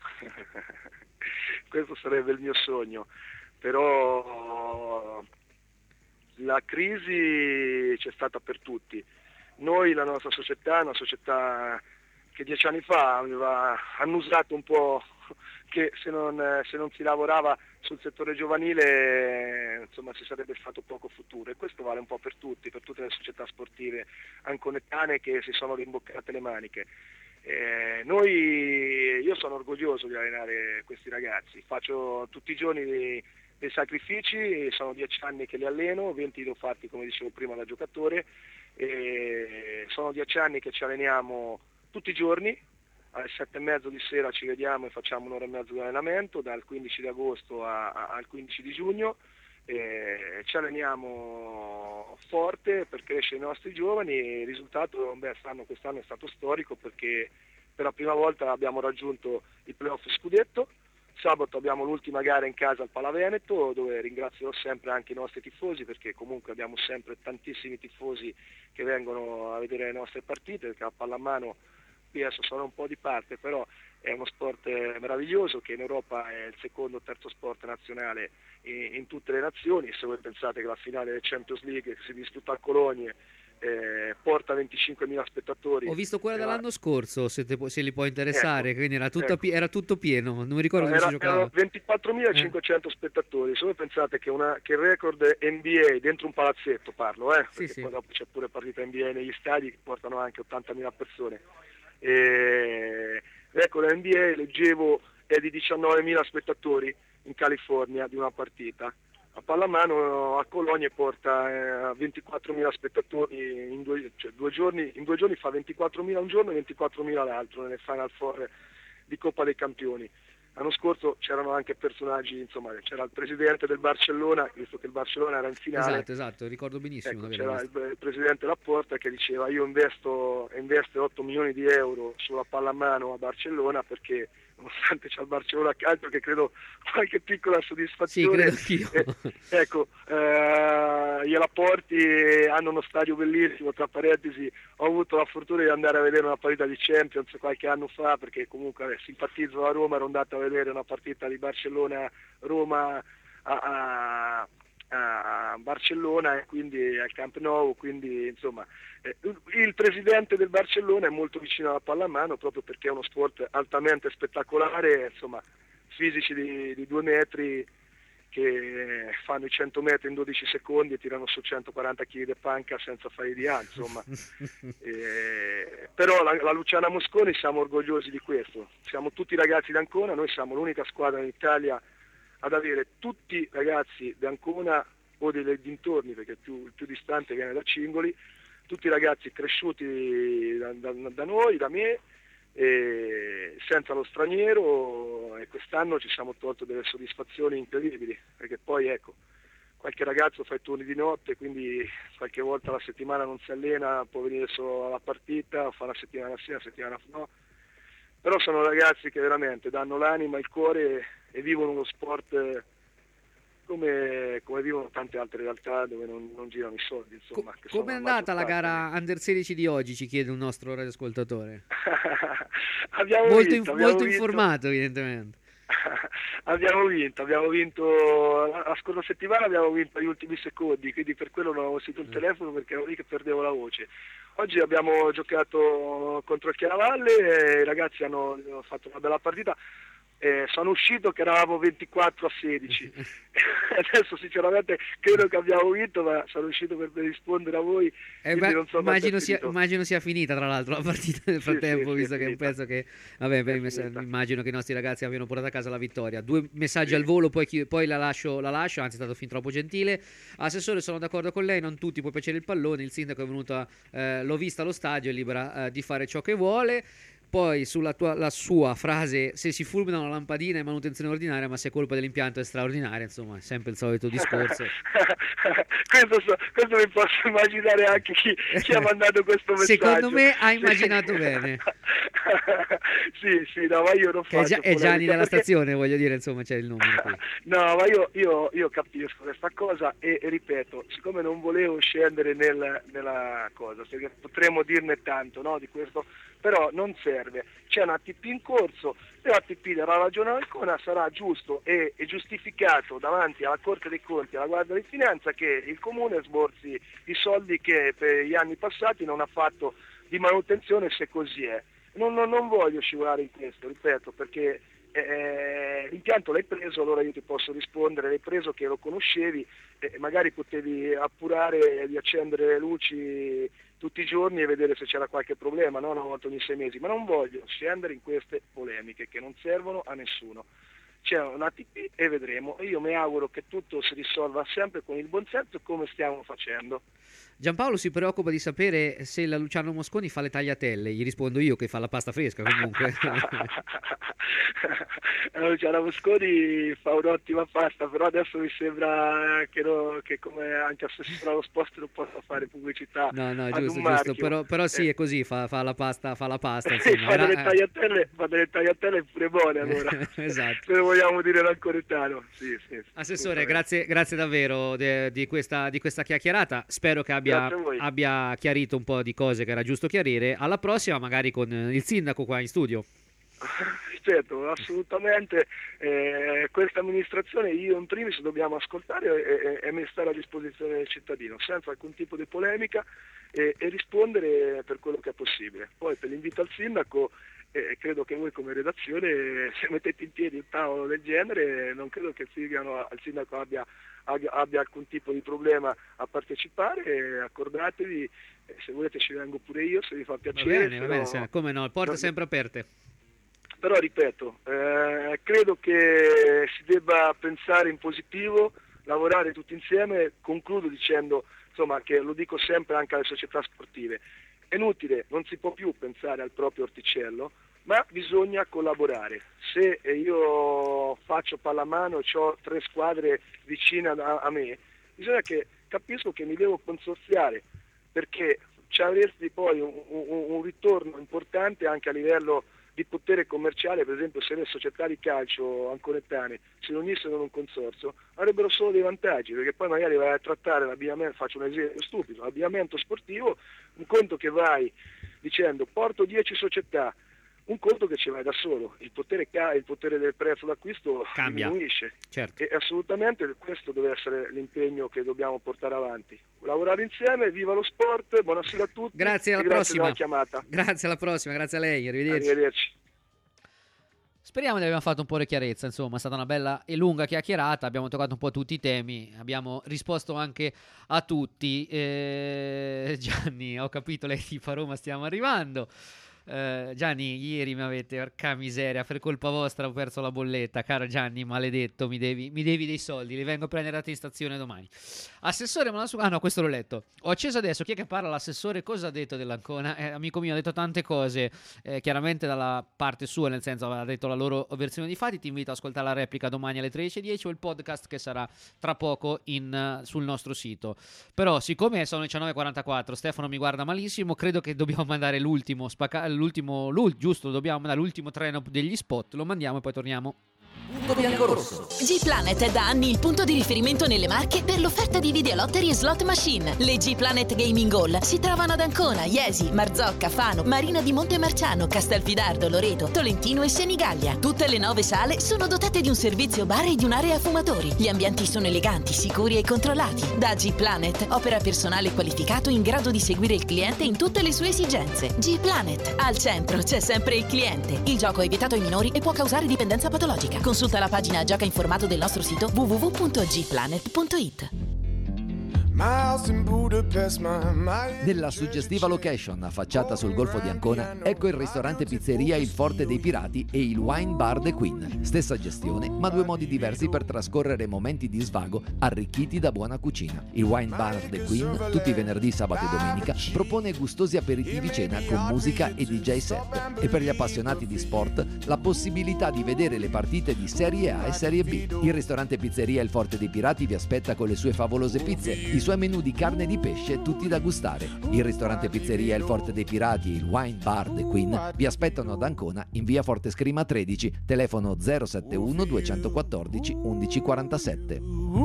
Questo sarebbe il mio sogno. Però la crisi c'è stata per tutti. Noi, la nostra società, è una società che dieci anni fa aveva annusato un po' che se non, se non si lavorava sul settore giovanile insomma si sarebbe fatto poco futuro, e questo vale un po' per tutti, per tutte le società sportive anconetane che si sono rimboccate le maniche. Eh, noi, io sono orgoglioso di allenare questi ragazzi, faccio tutti i giorni dei, dei sacrifici, sono dieci anni che li alleno, venti li ho fatti come dicevo prima da giocatore, e sono dieci anni che ci alleniamo tutti i giorni, alle sette e mezzo di sera ci vediamo e facciamo un'ora e mezzo di allenamento dal quindici di agosto a, a, al quindici di giugno, e ci alleniamo forte per crescere i nostri giovani e il risultato beh, quest'anno, quest'anno è stato storico perché per la prima volta abbiamo raggiunto il playoff scudetto. Sabato abbiamo l'ultima gara in casa al Palaveneto, dove ringrazierò sempre anche i nostri tifosi perché comunque abbiamo sempre tantissimi tifosi che vengono a vedere le nostre partite, perché la pallamano adesso sono un po' di parte, però è uno sport meraviglioso che in Europa è il secondo o terzo sport nazionale in, in tutte le nazioni. Se voi pensate che la finale del Champions League che si disputa a Colonia eh, porta venticinquemila spettatori. Ho visto quella eh, dell'anno scorso, se, te, se li può interessare, ecco, quindi era, tutta, ecco. era tutto pieno, non mi ricordo no, dove era, si giocava. Erano ventiquattromilacinquecento eh. spettatori. Se voi pensate che, una, che il record N B A dentro un palazzetto, parlo, eh, perché sì, poi sì. dopo c'è pure partita N B A negli stadi che portano anche ottantamila persone. E, ecco, la N B A leggevo è di diciannovemila spettatori in California di una partita. A pallamano a Colonia porta eh, ventiquattromila spettatori in due, cioè due giorni, in due giorni fa ventiquattromila un giorno e ventiquattromila l'altro nelle Final Four di Coppa dei Campioni. L'anno scorso c'erano anche personaggi, insomma c'era il presidente del Barcellona, visto che il Barcellona era in finale. Esatto, esatto, ricordo benissimo. Ecco, c'era il, il presidente Laporta che diceva io investo, investo otto milioni di euro sulla pallamano a Barcellona perché nonostante c'è il Barcellona accanto che credo qualche piccola soddisfazione. Sì, credo anch'io. Eh, ecco, eh, gliela porti, hanno uno stadio bellissimo, tra parentesi, ho avuto la fortuna di andare a vedere una partita di Champions qualche anno fa perché comunque eh, simpatizzo la Roma, ero andato a vedere una partita di Barcellona-Roma a, a a Barcellona e quindi al Camp Nou, quindi insomma eh, il presidente del Barcellona è molto vicino alla pallamano proprio perché è uno sport altamente spettacolare, insomma fisici di, di due metri che fanno i cento metri in dodici secondi e tirano su centoquaranta chili di panca senza fare di A, insomma. eh, però la, la Luciana Mosconi siamo orgogliosi di questo, siamo tutti ragazzi d'Ancona, noi siamo l'unica squadra in Italia ad avere tutti i ragazzi di Ancona o dei dintorni, perché il più, il più distante viene da Cingoli, tutti i ragazzi cresciuti da, da, da noi, da me, e senza lo straniero, e quest'anno ci siamo tolto delle soddisfazioni incredibili, perché poi ecco, qualche ragazzo fa i turni di notte, quindi qualche volta alla settimana non si allena, può venire solo alla partita, fa una settimana sì, una settimana no, però sono ragazzi che veramente danno l'anima, il cuore e vivono uno sport come, come vivono tante altre realtà dove non, non girano i soldi, insomma. Co- come è andata la gara Under sedici di oggi, ci chiede un nostro radioascoltatore. abbiamo molto visto, in, abbiamo molto visto. informato evidentemente. abbiamo vinto, abbiamo vinto la scorsa settimana, abbiamo vinto agli ultimi secondi, quindi per quello non ho sentito il telefono perché ero lì che perdevo la voce. Oggi abbiamo giocato contro il Chiaravalle e i ragazzi hanno fatto una bella partita. Eh, sono uscito che eravamo ventiquattro a sedici. Adesso sinceramente credo che abbiamo vinto, ma sono uscito per rispondere a voi. Eh, beh, non so immagino, sia, immagino sia finita tra l'altro la partita nel frattempo, sì, sì, visto che è penso che vabbè, beh, immagino che i nostri ragazzi abbiano portato a casa la vittoria. Due messaggi sì. al volo, poi, chi, poi la, lascio, la lascio, anzi è stato fin troppo gentile. Assessore, sono d'accordo con lei, non tutti può piacere il pallone, il sindaco è venuto a, eh, l'ho vista allo stadio, è libera eh, di fare ciò che vuole. Poi sulla tua, la sua frase, se si fulmina una lampadina è manutenzione ordinaria, ma se è colpa dell'impianto è straordinaria, insomma è sempre il solito discorso. questo, so, questo mi posso immaginare anche chi, chi ha mandato questo messaggio. Secondo me ha immaginato bene. sì, sì, no, ma io non che faccio. È, è Gianni della perché... stazione, voglio dire, insomma c'è il numero qui. No, ma io, io, io capisco questa cosa e, e ripeto, siccome non volevo scendere nel, nella cosa, perché potremmo dirne tanto, no, di questo, però non serve. C'è un A T P in corso, se l'A T P darà ragione a Ancona sarà giusto e, e giustificato davanti alla Corte dei Conti e alla Guardia di Finanza che il Comune sborsi i soldi che per gli anni passati non ha fatto di manutenzione, se così è. Non, non, non voglio scivolare in questo, ripeto, perché eh, l'impianto l'hai preso, allora io ti posso rispondere, l'hai preso che lo conoscevi e magari potevi appurare di accendere le luci tutti i giorni e vedere se c'era qualche problema, no? Una volta ogni sei mesi, ma non voglio scendere in queste polemiche che non servono a nessuno. C'è un A T P e vedremo, e io mi auguro che tutto si risolva sempre con il buon senso come stiamo facendo. Giampaolo si preoccupa di sapere se la Luciano Mosconi fa le tagliatelle, gli rispondo io che fa la pasta fresca comunque. Luciano Mosconi fa un'ottima pasta, però adesso mi sembra che, no, che come anche assessore allo sport non possa fare pubblicità. No, no, ad giusto, un giusto, marchio. però, però sì, eh. è così, fa, fa la pasta, fa la pasta. Insomma, fa, Era, delle tagliatelle, fa delle tagliatelle pure buone allora. Esatto. Se lo vogliamo dire l'ancoretano. Sì, sì, Assessore, grazie, grazie davvero de, di, questa, di questa chiacchierata. Spero che abbia, abbia chiarito un po' di cose che era giusto chiarire. Alla prossima, magari con il sindaco qua in studio. Certo, assolutamente. Eh, questa amministrazione io in primis dobbiamo ascoltare e, e, e stare a disposizione del cittadino senza alcun tipo di polemica e, e rispondere per quello che è possibile. Poi per l'invito al sindaco eh, credo che voi come redazione, se mettete in piedi un tavolo del genere, non credo che il sindaco, il sindaco abbia, abbia, abbia alcun tipo di problema a partecipare. Accordatevi, eh, se volete ci vengo pure io, se vi fa piacere. Va bene, va bene, no, come no, porte sempre aperte. Però ripeto, eh, credo che si debba pensare in positivo, lavorare tutti insieme. Concludo dicendo, insomma, che lo dico sempre anche alle società sportive, è inutile, non si può più pensare al proprio orticello, ma bisogna collaborare. Se io faccio pallamano e ho tre squadre vicine a, a me, bisogna che capisco che mi devo consorziare, perché ci avresti poi un, un, un ritorno importante anche a livello di potere commerciale. Per esempio, se le società di calcio ancoretane si riunissero in un consorzio avrebbero solo dei vantaggi, perché poi magari vai a trattare l'abbigliamento, faccio un esempio stupido, l'abbigliamento sportivo, un conto che vai dicendo porto dieci società, un conto che ci vai da solo, il potere, il potere del prezzo d'acquisto cambia, diminuisce. Certo. E assolutamente questo deve essere l'impegno che dobbiamo portare avanti. Lavorare insieme, viva lo sport, buonasera a tutti. Grazie, alla grazie prossima. della chiamata. Grazie, alla prossima, grazie a lei, arrivederci. Arrivederci. Speriamo di aver fatto un po' di chiarezza, insomma è stata una bella e lunga chiacchierata, abbiamo toccato un po' tutti i temi, abbiamo risposto anche a tutti. eh, Gianni, ho capito, lei di Roma, stiamo arrivando. Uh, Gianni, ieri mi avete, porca miseria, per colpa vostra ho perso la bolletta, caro Gianni, maledetto, mi devi, mi devi dei soldi, li vengo a prendere in stazione domani. Assessore, ma la su- ah no, questo l'ho letto. Ho acceso adesso, chi è che parla? L'assessore cosa ha detto dell'Ancona? Eh, amico mio, ha detto tante cose, eh, chiaramente dalla parte sua, nel senso ha detto la loro versione di fatti. Ti invito ad ascoltare la replica domani alle tredici e dieci o il podcast che sarà tra poco in, uh, sul nostro sito. Però siccome sono le diciannove e quarantaquattro, Stefano mi guarda malissimo, credo che dobbiamo mandare l'ultimo spacca- l'ultimo, l'ultimo giusto, dobbiamo mandare l'ultimo treno degli spot, lo mandiamo e poi torniamo. Punto biancorosso. G-Planet è da anni il punto di riferimento nelle Marche per l'offerta di videolottery e slot machine. Le G-Planet Gaming Hall si trovano ad Ancona, Iesi, Marzocca, Fano, Marina di Montemarciano, Castelfidardo, Loreto, Tolentino e Senigallia. Tutte le nove sale sono dotate di un servizio bar e di un'area fumatori. Gli ambienti sono eleganti, sicuri e controllati. Da G-Planet opera personale qualificato in grado di seguire il cliente in tutte le sue esigenze. G-Planet. Al centro c'è sempre il cliente. Il gioco è vietato ai minori e può causare dipendenza patologica. Consulta la pagina Gioca informato del nostro sito w w w punto g planet punto i t. Nella suggestiva location affacciata sul Golfo di Ancona, ecco il ristorante pizzeria Il Forte dei Pirati e il Wine Bar The Queen. Stessa gestione, ma due modi diversi per trascorrere momenti di svago arricchiti da buona cucina. Il Wine Bar The Queen, tutti i venerdì, sabato e domenica, propone gustosi aperitivi cena con musica e D J set. E per gli appassionati di sport, la possibilità di vedere le partite di Serie A e Serie B. Il ristorante pizzeria Il Forte dei Pirati vi aspetta con le sue favolose pizze, i suoi menù di carne e di pesce tutti da gustare. Il ristorante pizzeria Il Forte dei Pirati e il Wine Bar The Queen vi aspettano ad Ancona in via Forte Scrima tredici, telefono zero sette uno due uno quattro uno uno quattro sette.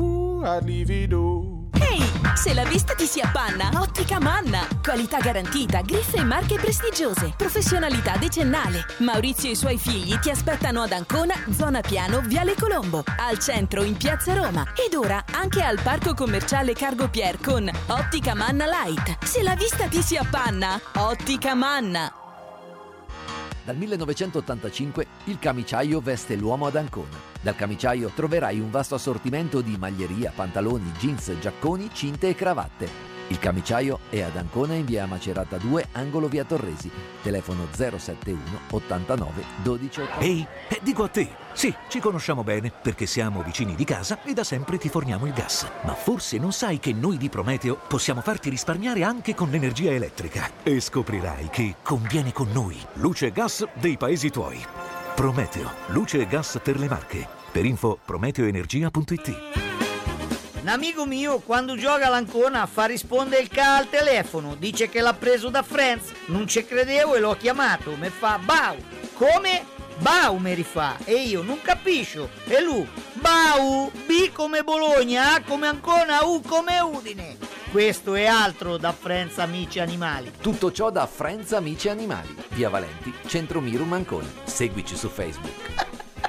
Ehi, se la vista ti si appanna, Ottica Manna. Qualità garantita, griffe e marche prestigiose, professionalità decennale. Maurizio e i suoi figli ti aspettano ad Ancona, zona Piano, Viale Colombo, al centro in Piazza Roma ed ora anche al parco commerciale Cargo Pier con Ottica Manna Light. Se la vista ti si appanna, Ottica Manna. Dal millenovecentottantacinque il camiciaio veste l'uomo ad Ancona. Dal camiciaio troverai un vasto assortimento di maglieria, pantaloni, jeans, giacconi, cinte e cravatte. Il camiciaio è ad Ancona in via Macerata due, angolo via Torresi. Telefono zero sette uno ottantanove dodici ottanta. Ehi, eh, dico a te, sì, ci conosciamo bene perché siamo vicini di casa e da sempre ti forniamo il gas. Ma forse non sai che noi di Prometeo possiamo farti risparmiare anche con l'energia elettrica. E scoprirai che conviene con noi. Luce e gas dei paesi tuoi. Prometeo, luce e gas per le Marche. Per info prometeoenergia punto it. Un amico mio quando gioca all'Ancona fa rispondere il ca al telefono, dice che l'ha preso da Friends, non ci credevo e l'ho chiamato, mi fa Bau, come? Bau mi rifà e io non capisco e lui Bau, B come Bologna, A come Ancona, U come Udine. Questo è altro da Friends Amici Animali. Tutto ciò da Friends Amici Animali, via Valenti, Centro Mirum Ancona. Seguici su Facebook.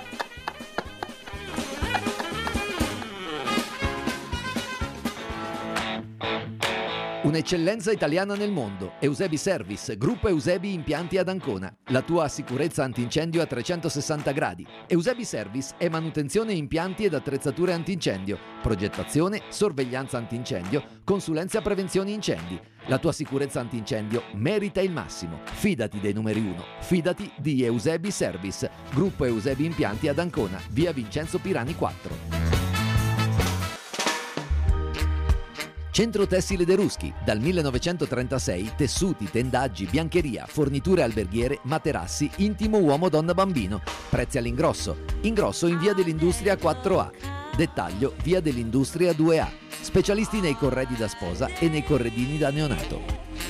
Un'eccellenza italiana nel mondo. Eusebi Service, gruppo Eusebi Impianti ad Ancona. La tua sicurezza antincendio a trecentosessanta gradi. Eusebi Service è manutenzione impianti ed attrezzature antincendio, progettazione, sorveglianza antincendio, consulenza a prevenzione incendi. La tua sicurezza antincendio merita il massimo. Fidati dei numeri uno. Fidati di Eusebi Service, gruppo Eusebi Impianti ad Ancona, via Vincenzo Pirani quattro. Centro Tessile De Ruschi, dal millenovecentotrentasei, tessuti, tendaggi, biancheria, forniture alberghiere, materassi, intimo uomo, donna, bambino. Prezzi all'ingrosso. Ingrosso in via dell'Industria quattro A. Dettaglio via dell'Industria due A. Specialisti nei corredi da sposa e nei corredini da neonato.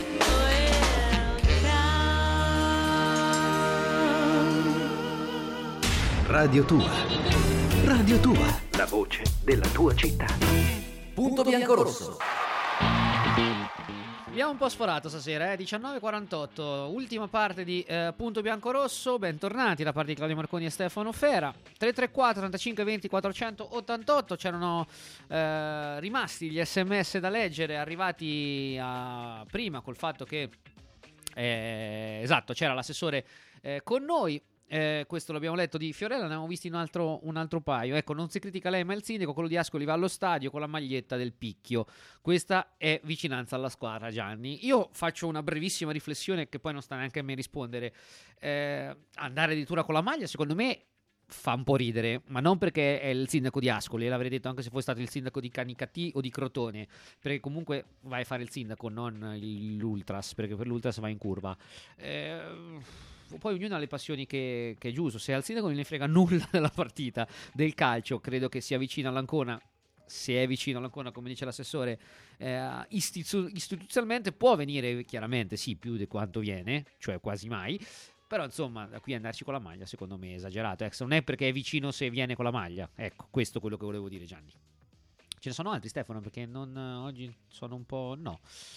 Radio Tua. Radio Tua. La voce della tua città. Punto biancorosso. Abbiamo un po' sforato stasera, eh? diciannove e quarantotto, ultima parte di eh, Punto Biancorosso. Bentornati da parte di Claudio Marconi e Stefano Fera. Tre tre quattro trentacinque venti quattrocentottantotto. C'erano eh, rimasti gli sms da leggere, arrivati a, prima col fatto che eh, esatto, c'era l'assessore eh, con noi. Eh, questo l'abbiamo letto di Fiorella, ne abbiamo visti un altro, un altro paio. Ecco, non si critica lei ma il sindaco, quello di Ascoli va allo stadio con la maglietta del Picchio. Questa è vicinanza alla squadra, Gianni. Io faccio una brevissima riflessione che poi non sta neanche a me rispondere. Eh, andare addirittura con la maglia secondo me fa un po' ridere, ma non perché è il sindaco di Ascoli, l'avrei detto anche se fosse stato il sindaco di Canicattì o di Crotone, perché comunque vai a fare il sindaco, non l'Ultras, perché per l'Ultras vai in curva. Eh... Poi ognuno ha le passioni che, che è giusto. Se al sindaco non ne frega nulla della partita, del calcio, credo che sia vicino all'Ancona. Se è vicino all'Ancona, come dice l'assessore, eh, istitu- istituzionalmente può venire chiaramente, sì, più di quanto viene, cioè quasi mai. Però insomma, da qui andarci con la maglia secondo me è esagerato. Ecco, non è perché è vicino se viene con la maglia. Ecco, questo è quello che volevo dire, Gianni. Ce ne sono altri, Stefano, perché non, oggi sono un po'... no.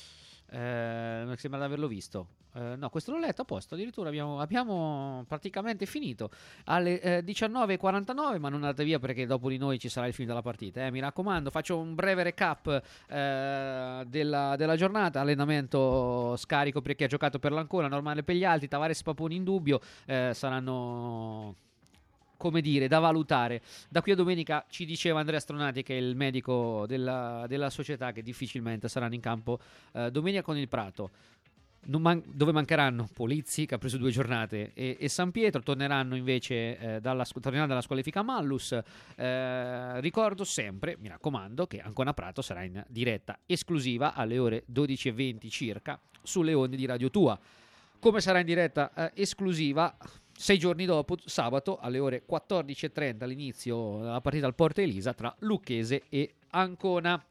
Eh, mi sembra di averlo visto. Eh, no, questo l'ho letto a posto. Addirittura abbiamo, abbiamo praticamente finito alle eh, diciannove e quarantanove. Ma non andate via perché dopo di noi ci sarà il film della partita. Eh. Mi raccomando, faccio un breve recap eh, della, della giornata. Allenamento scarico per chi ha giocato per l'Ancona, normale per gli altri. Tavares e Paponi in dubbio. Eh, saranno... come dire, da valutare. Da qui a domenica ci diceva Andrea Stronati, che è il medico della, della società, che difficilmente saranno in campo eh, domenica con il Prato, non man- dove mancheranno Polizzi, che ha preso due giornate, e, e San Pietro. Torneranno invece eh, dalla, torneranno dalla squalifica Mallus. Eh, ricordo sempre, mi raccomando, che Ancona Prato sarà in diretta esclusiva alle ore dodici e venti circa sulle onde di Radio Tua. Come sarà in diretta eh, esclusiva sei giorni dopo, sabato alle ore quattordici e trenta, all'inizio della partita al Porta Elisa tra Lucchese e Ancona.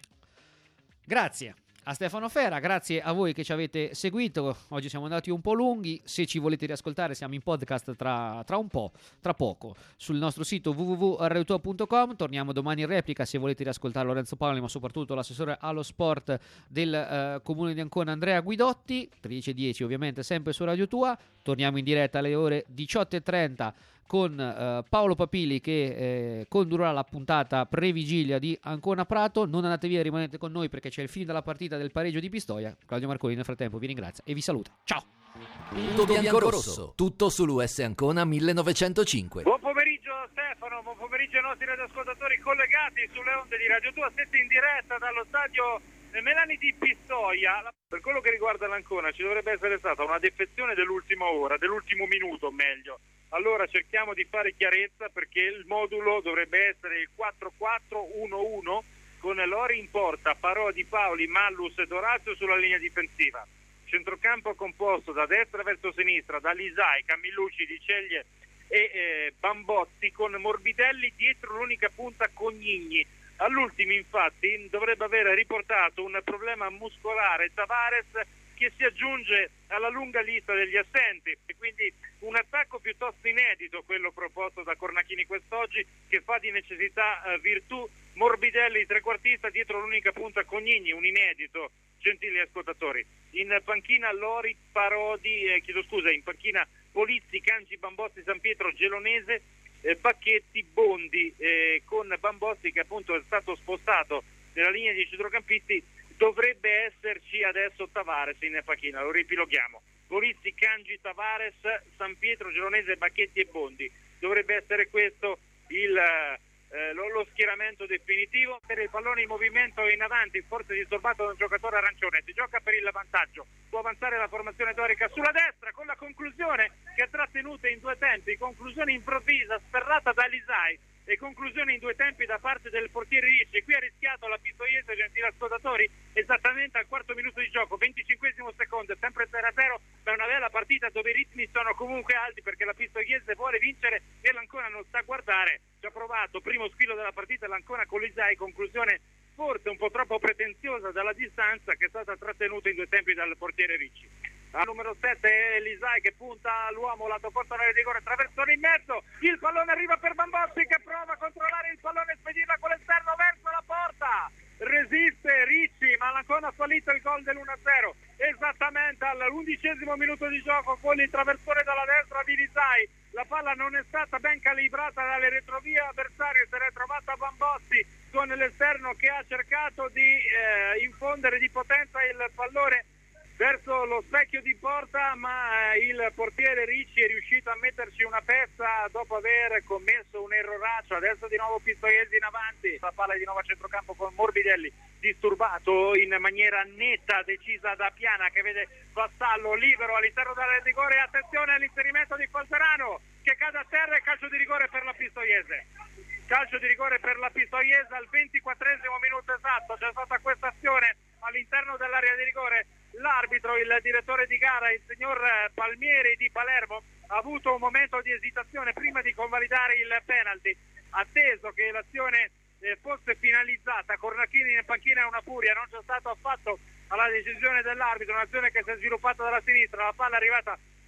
Grazie a Stefano Fera, grazie a voi che ci avete seguito. Oggi siamo andati un po' lunghi. Se ci volete riascoltare, siamo in podcast tra, tra un po', tra poco, sul nostro sito w w w punto radio tua punto com. Torniamo domani in replica se volete riascoltare Lorenzo Paoli, ma soprattutto l'assessore allo sport del eh, Comune di Ancona, Andrea Guidotti. tredici e dieci ovviamente sempre su Radio Tua. Torniamo in diretta alle ore diciotto e trenta con eh, Paolo Papili, che eh, condurrà la puntata pre-vigilia di Ancona Prato. Non andate via, rimanete con noi perché c'è il film della partita del pareggio di Pistoia. Claudio Marconi nel frattempo vi ringrazia e vi saluta. Ciao! Tutto biancorosso, tutto sull'U S Ancona millenovecentocinque. Buon pomeriggio Stefano, buon pomeriggio ai nostri radioascoltatori collegati sulle onde di Radio Tua. Siete in diretta dallo stadio Melani di Pistoia. Per quello che riguarda l'Ancona ci dovrebbe essere stata una defezione dell'ultima ora, dell'ultimo minuto meglio. Allora cerchiamo di fare chiarezza, perché il modulo dovrebbe essere il quattro quattro uno uno con Lori in porta, Parodi, Paoli, Mallus e Dorazio sulla linea difensiva. Centrocampo composto da destra verso sinistra da Lisai, Camillucci, Di Ceglie e eh, Bambotti, con Morbidelli dietro l'unica punta Cognigni. All'ultimo infatti dovrebbe aver riportato un problema muscolare Tavares, che si aggiunge alla lunga lista degli assenti, e quindi un attacco piuttosto inedito quello proposto da Cornachini quest'oggi, che fa di necessità eh, virtù. Morbidelli trequartista dietro l'unica punta Cognigni, un inedito, gentili ascoltatori. In panchina Lori, Parodi, eh, chiedo scusa, in panchina Polizzi, Canci, Bambotti, San Pietro, Gelonese, eh, Bacchetti, Bondi, eh, con Bambotti che appunto è stato spostato nella linea di centrocampisti. Dovrebbe esserci adesso Tavares in panchina, lo ripiloghiamo. Polizzi, Cangi, Tavares, San Pietro, Gelonese, Bacchetti e Bondi. Dovrebbe essere questo il, eh, lo, lo schieramento definitivo. Per il pallone in movimento in avanti, forse disturbato da un giocatore arancione, si gioca per il vantaggio. Può avanzare la formazione dorica sulla destra con la conclusione che ha trattenuto in due tempi, conclusione improvvisa, sferrata da Lisai, e conclusione in due tempi da parte del portiere Ricci. Qui ha rischiato la Pistoiese, gentili ascoltatori, esattamente al quarto minuto di gioco, venticinquesimo secondo, sempre zero a zero, per una bella partita dove i ritmi sono comunque alti, perché la Pistoiese vuole vincere e l'Ancona non sta a guardare. Ci ha provato, primo squillo della partita l'Ancona con Lisai, conclusione forse un po' troppo pretenziosa dalla distanza, che è stata trattenuta in due tempi dal portiere Ricci. Al numero sette è Lisai che punta all'uomo, lato corto all'area di rigore, traversone in mezzo, il pallone arriva per Bambotti che prova a controllare il pallone e spedirla con l'esterno verso la porta. Resiste Ricci, ma l'Ancona ha fallito il gol dell'uno a zero esattamente all'undicesimo minuto di gioco, con il traversone dalla destra di Lisai. La palla non è stata ben calibrata dalle retrovie avversarie, se l'è trovata Bambotti con l'esterno che ha cercato di eh, infondere di potenza il pallone verso lo specchio di porta, ma il portiere Ricci è riuscito a metterci una pezza dopo aver commesso un erroraccio. Adesso di nuovo Pistoiesi in avanti, la palla di nuovo a centrocampo con Morbidelli disturbato in maniera netta, decisa da Piana, che vede Vassallo libero all'interno dell'area di rigore. Attenzione all'inserimento di Falterano che cade a terra, e calcio di rigore per la Pistoiese. Calcio di rigore per la Pistoiese al ventiquattresimo minuto esatto. C'è stata questa azione all'interno dell'area di rigore. L'arbitro, il direttore di gara, il signor Palmieri di Palermo, ha avuto un momento di esitazione prima di convalidare il penalty, atteso che l'azione eh, fosse finalizzata. Cornachini in panchina è una furia, non c'è stato affatto alla decisione dell'arbitro, un'azione che si è sviluppata dalla sinistra, la palla è arrivata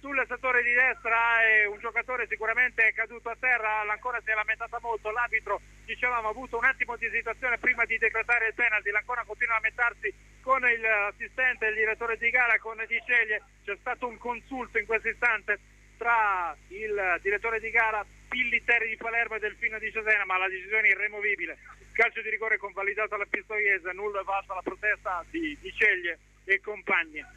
sul settore di destra e un giocatore sicuramente è caduto a terra, l'Ancona si è lamentata molto, l'arbitro dicevamo ha avuto un attimo di esitazione prima di decretare il penalty, l'Ancona continua a lamentarsi con l'assistente, il direttore di gara, con Di Ceglie, c'è stato un consulto in questo istante tra il direttore di gara Pillitteri di Palermo e Delfino di Cesena, ma la decisione è irremovibile, calcio di rigore convalidato alla Pistoiese, nulla è valsa la protesta di Di Ceglie e compagni.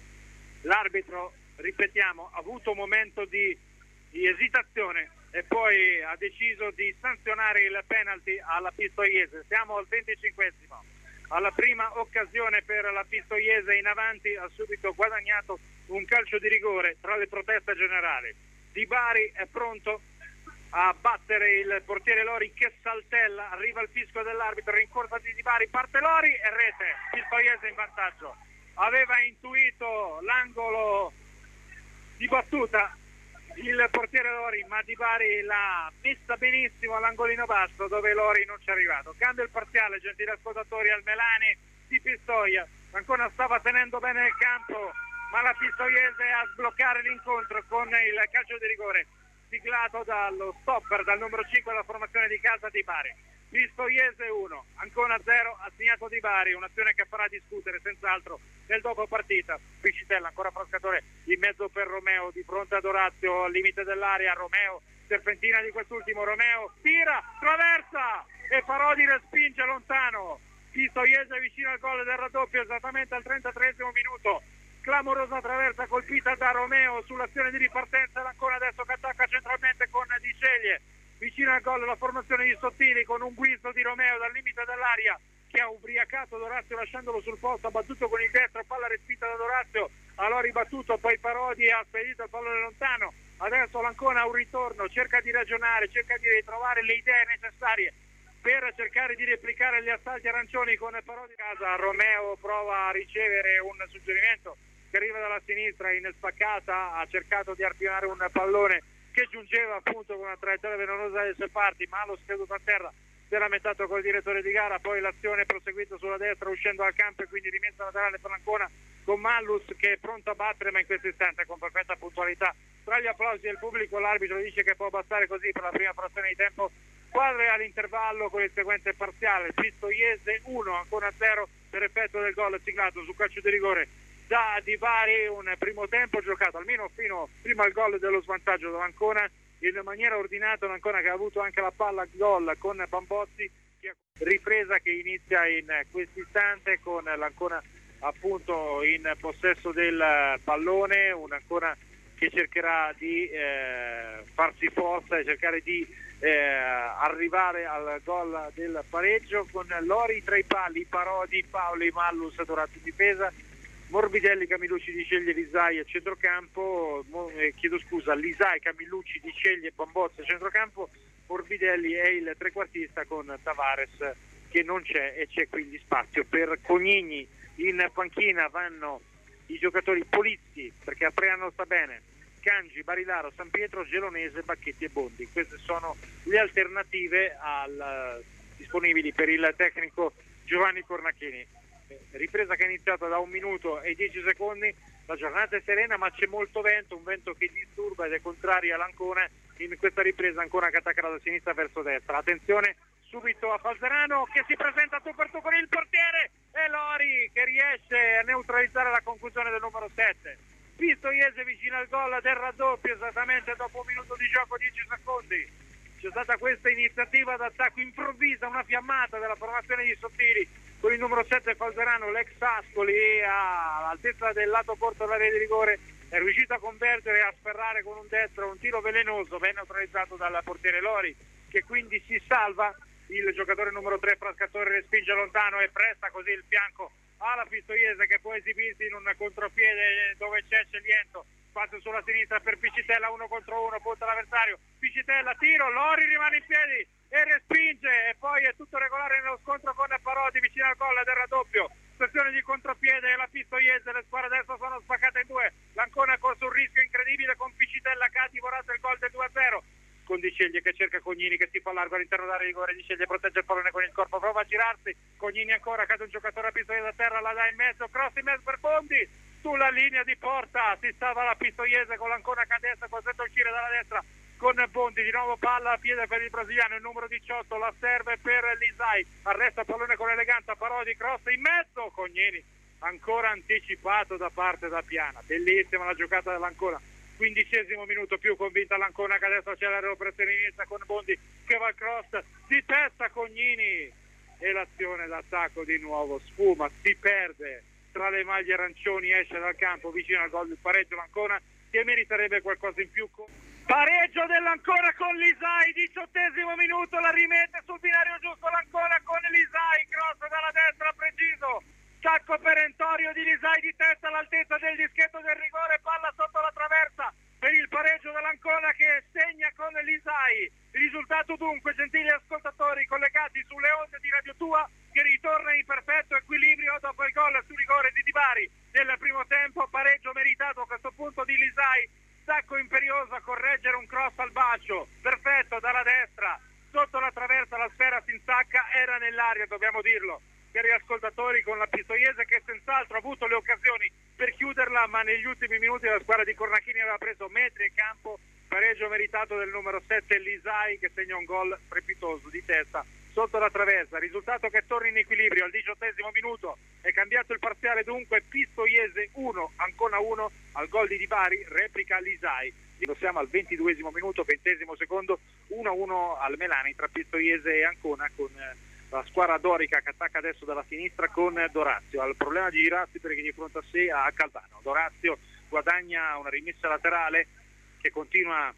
L'arbitro, ripetiamo, ha avuto un momento di, di esitazione e poi ha deciso di sanzionare il penalty alla Pistoiese. Siamo al venticinquesimo. Alla prima occasione per la Pistoiese in avanti ha subito guadagnato un calcio di rigore tra le proteste generali. Di Bari è pronto a battere il portiere Lori che saltella, arriva il fischio dell'arbitro, rincorsa di Di Bari, parte Lori e rete, Pistoiese in vantaggio. Aveva intuito l'angolo di battuta il portiere Lori, ma Di Bari l'ha messa benissimo all'angolino basso dove Lori non ci è arrivato. Cambia il parziale, gentili ascoltatori, al Melani di Pistoia. Ancora stava tenendo bene il campo, ma la Pistoiese a sbloccare l'incontro con il calcio di rigore siglato dallo stopper, dal numero cinque della formazione di casa Di Bari. Pistoiese uno, Ancona zero, ha segnato Di Bari, un'azione che farà discutere senz'altro nel dopo partita. Piscitella ancora frascatore in mezzo per Romeo, di fronte ad Orazio al limite dell'area, Romeo, serpentina di quest'ultimo, Romeo tira, traversa e Parodi respinge lontano. Pistoiese vicino al gol del raddoppio esattamente al trentatreesimo minuto, clamorosa traversa colpita da Romeo sull'azione di ripartenza, l'Ancona adesso che attacca centralmente con Di Ceglie. Vicino al gol la formazione di Sottili con un guizzo di Romeo dal limite dell'aria che ha ubriacato Dorazio lasciandolo sul posto, ha battuto con il destro, palla respinta da Dorazio, allora ribattuto, poi Parodi ha spedito il pallone lontano. Adesso l'Ancona ha un ritorno, cerca di ragionare, cerca di ritrovare le idee necessarie per cercare di replicare gli assalti arancioni con Parodi a casa. Romeo prova a ricevere un suggerimento che arriva dalla sinistra in spaccata, ha cercato di arpionare un pallone che giungeva appunto con una traiettoria velenosa delle sue parti, ma lo scaduto a terra, si era lamentato col direttore di gara, poi l'azione è proseguita sulla destra uscendo al campo e quindi rimessa laterale per l'Ancona con Mallus che è pronto a battere, ma in questo istante con perfetta puntualità. Tra gli applausi del pubblico l'arbitro dice che può bastare così per la prima frazione di tempo, quadre all'intervallo con il seguente parziale: Pistoiese uno, Ancona zero per effetto del gol siglato su calcio di rigore da Di Bari. Un primo tempo giocato almeno fino prima al gol dello svantaggio dell'Ancona in maniera ordinata, un'Ancona che ha avuto anche la palla a gol con Bambozzi, che ripresa che inizia in questo istante con l'Ancona appunto in possesso del pallone, un'Ancona che cercherà di eh, farsi forza e cercare di eh, arrivare al gol del pareggio con Lori tra i pali, Parodi, Paoli, Mallus, Dorazio in difesa, Morbidelli, Camillucci, Di Ceglie, Lisai a centrocampo, eh, chiedo scusa, Lisai, Camillucci, Di Ceglie, Bambozzi a centrocampo, Morbidelli è il trequartista con Tavares che non c'è e c'è quindi spazio per Cognini. In panchina vanno i giocatori Polizzi perché a Preano sta bene, Cangi, Barilaro, San Pietro, Gelonese, Bacchetti e Bondi. Queste sono le alternative al, disponibili per il tecnico Giovanni Cornacchini. Ripresa che è iniziata da un minuto e dieci secondi, la giornata è serena ma c'è molto vento, un vento che disturba ed è contrario all'Ancona in questa ripresa. Ancona che attacca da sinistra verso destra, attenzione subito a Falzerano che si presenta tu per tu con il portiere e Lori che riesce a neutralizzare la confusione del numero sette. Pistoiese vicino al gol del raddoppio esattamente dopo un minuto di gioco, dieci secondi. C'è stata questa iniziativa d'attacco improvvisa, una fiammata della formazione di Sottili con il numero sette Falzerano, l'ex Ascoli, e all'altezza del lato corto dell'area di rigore è riuscito a convergere e a sferrare con un destro un tiro velenoso, ben neutralizzato dal portiere Lori che quindi si salva. Il giocatore numero tre Frascatore respinge lontano e presta così il fianco alla Pistoiese che può esibirsi in un contropiede dove c'è Celiento, spazio sulla sinistra per Piscitella, uno contro uno, punta l'avversario, Piscitella, tiro, Lori rimane in piedi e respinge e poi è tutto regolare nello scontro con Parodi vicino al gol del raddoppio. Sessione di contropiede e la Pistoiese, le squadre adesso sono spaccate in due, l'Ancona ha corso un rischio incredibile con Piscitella che ha divorato il gol del due a zero, con Di Ceglie che cerca Cognini che si fa largo all'interno dell'area di rigore, Di Ceglie protegge il pallone con il corpo, prova a girarsi, Cognini ancora, cade un giocatore a Pistoiese a terra, la dà in mezzo, cross in mezzo per Bondi, sulla linea di porta, si stava la Pistoiese con l'Ancona che a destra, costretto a uscire dalla destra con Bondi, di nuovo palla a piede per il brasiliano, il numero diciotto, la serve per Lisai, arresta il pallone con eleganza, Parodi, cross in mezzo, Cognini ancora anticipato da parte da Piana, bellissima la giocata dell'Ancona, quindicesimo minuto, più convinta l'Ancona che adesso accelera l'operazione inizia con Bondi che va al cross, di testa Cognini e l'azione d'attacco di nuovo sfuma, si perde tra le maglie arancioni, esce dal campo vicino al gol del pareggio l'Ancona che meriterebbe qualcosa in più. Pareggio dell'Ancona con Lisai, diciottesimo minuto, la rimette sul binario giusto l'Ancona con Lisai, cross dalla destra preciso, sacco perentorio di Lisai di testa all'altezza del dischetto del rigore, palla sotto la traversa per il pareggio dell'Ancona che segna con Lisai. Il risultato dunque, gentili ascoltatori collegati sulle onde di Radio Tua, che ritorna in perfetto equilibrio dopo il gol su rigore di Di Bari nel primo tempo, pareggio meritato a questo punto di Lisai, sacco imperioso a correggere un cross al bacio, perfetto dalla destra, sotto la traversa la sfera si insacca, era nell'aria, dobbiamo dirlo, cari ascoltatori, con la Pistoiese che senz'altro ha avuto le occasioni per chiuderla, ma negli ultimi minuti la squadra di Cornacchini aveva preso metri in campo, pareggio meritato del numero sette Lisai che segna un gol strepitoso di testa sotto la traversa, risultato che torna in equilibrio al diciottesimo minuto, è cambiato il parziale dunque, Pistoiese uno, Ancona uno, al gol di Di Bari, replica Lisai. Siamo al ventiduesimo minuto, ventesimo secondo, uno a uno al Melani tra Pistoiese e Ancona con la squadra dorica che attacca adesso dalla sinistra con Dorazio, al problema di girarsi perché di fronte a sé ha Calvano. Dorazio guadagna una rimessa laterale che continua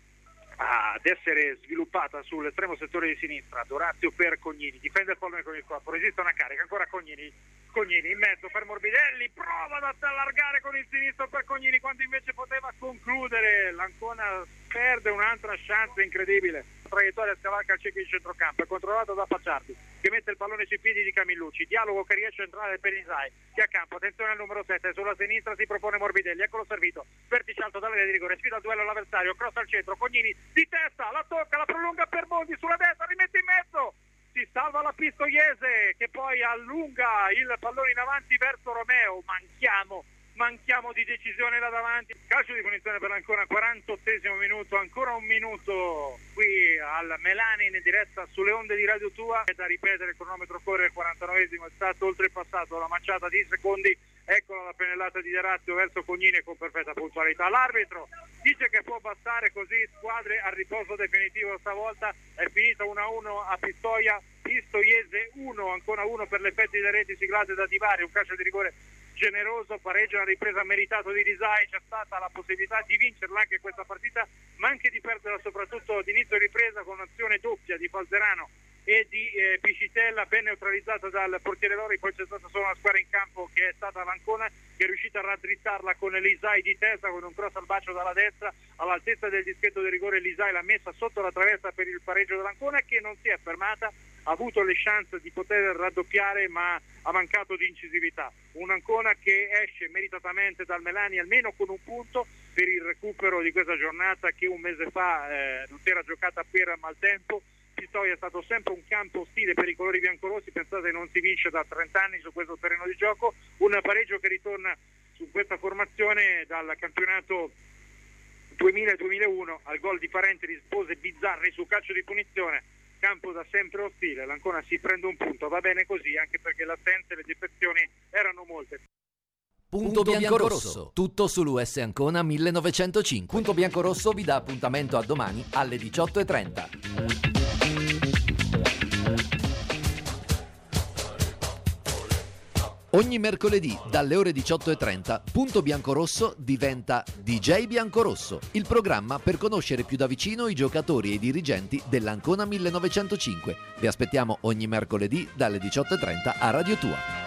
ad essere sviluppata sull'estremo settore di sinistra, Dorazio per Cognini, difende il pallone con il corpo, resiste una carica, ancora Cognini, Cognini in mezzo per Morbidelli, prova ad allargare con il sinistro per Cognini quando invece poteva concludere, l'Ancona perde un'altra chance incredibile, traiettoria scavalca al cieco di centrocampo, è controllato da Pacciardi che mette il pallone sui piedi di Camillucci, dialogo che riesce a entrare per Isai che a campo, attenzione al numero sette, sulla sinistra si propone Morbidelli, eccolo servito, vertice alto dall'area di rigore, sfida il duello all'avversario, cross al centro, Cognini di testa, la tocca, la prolunga per Bondi sulla destra, rimette in mezzo, si salva la Pistoiese che poi allunga il pallone in avanti verso Romeo, manchiamo manchiamo di decisione là davanti, calcio di punizione per l'Ancona, quarantottesimo minuto, ancora un minuto qui al Melani in diretta sulle onde di Radio Tua, è da ripetere, il cronometro corre, il quarantanovesimo è stato oltrepassato, la manciata di secondi, eccola la pennellata di Dorazio verso Cognini con perfetta puntualità, l'arbitro dice che può bastare così, squadre a riposo definitivo stavolta, è finita uno a uno a Pistoia, Pistoiese uno, Ancona uno per l'effetti delle reti siglate da Di Bari, un calcio di rigore generoso, pareggio, una ripresa meritato di Lisai, c'è stata la possibilità di vincerla anche questa partita, ma anche di perderla soprattutto d'inizio ripresa con un'azione doppia di Falzerano e di eh, Piscitella, ben neutralizzata dal portiere Lori, poi c'è stata solo una squadra in campo che è stata l'Ancona, che è riuscita a raddrizzarla con Lisai di testa, con un cross al bacio dalla destra, all'altezza del dischetto di rigore Lisai l'ha messa sotto la traversa per il pareggio dell'Ancona che non si è fermata, ha avuto le chance di poter raddoppiare ma ha mancato di incisività, un'Ancona che esce meritatamente dal Melani almeno con un punto per il recupero di questa giornata che un mese fa eh, non si era giocata per maltempo. Pistoia è stato sempre un campo ostile per i colori biancorossi, pensate non si vince da trenta anni su questo terreno di gioco, un pareggio che ritorna su questa formazione dal campionato duemila duemilauno al gol di Parenti, rispose Bizzarri su calcio di punizione, campo da sempre ostile, l'Ancona si prende un punto, va bene così anche perché le assenze e le defezioni erano molte. Punto Biancorosso, tutto sull'U S Ancona millenovecentocinque. Punto Biancorosso vi dà appuntamento a domani alle diciotto e trenta. Ogni mercoledì dalle ore diciotto e trenta Punto Biancorosso diventa D J Biancorosso, il programma per conoscere più da vicino i giocatori e i dirigenti dell'Ancona millenovecentocinque. Vi aspettiamo ogni mercoledì dalle diciotto e trenta a Radio Tua.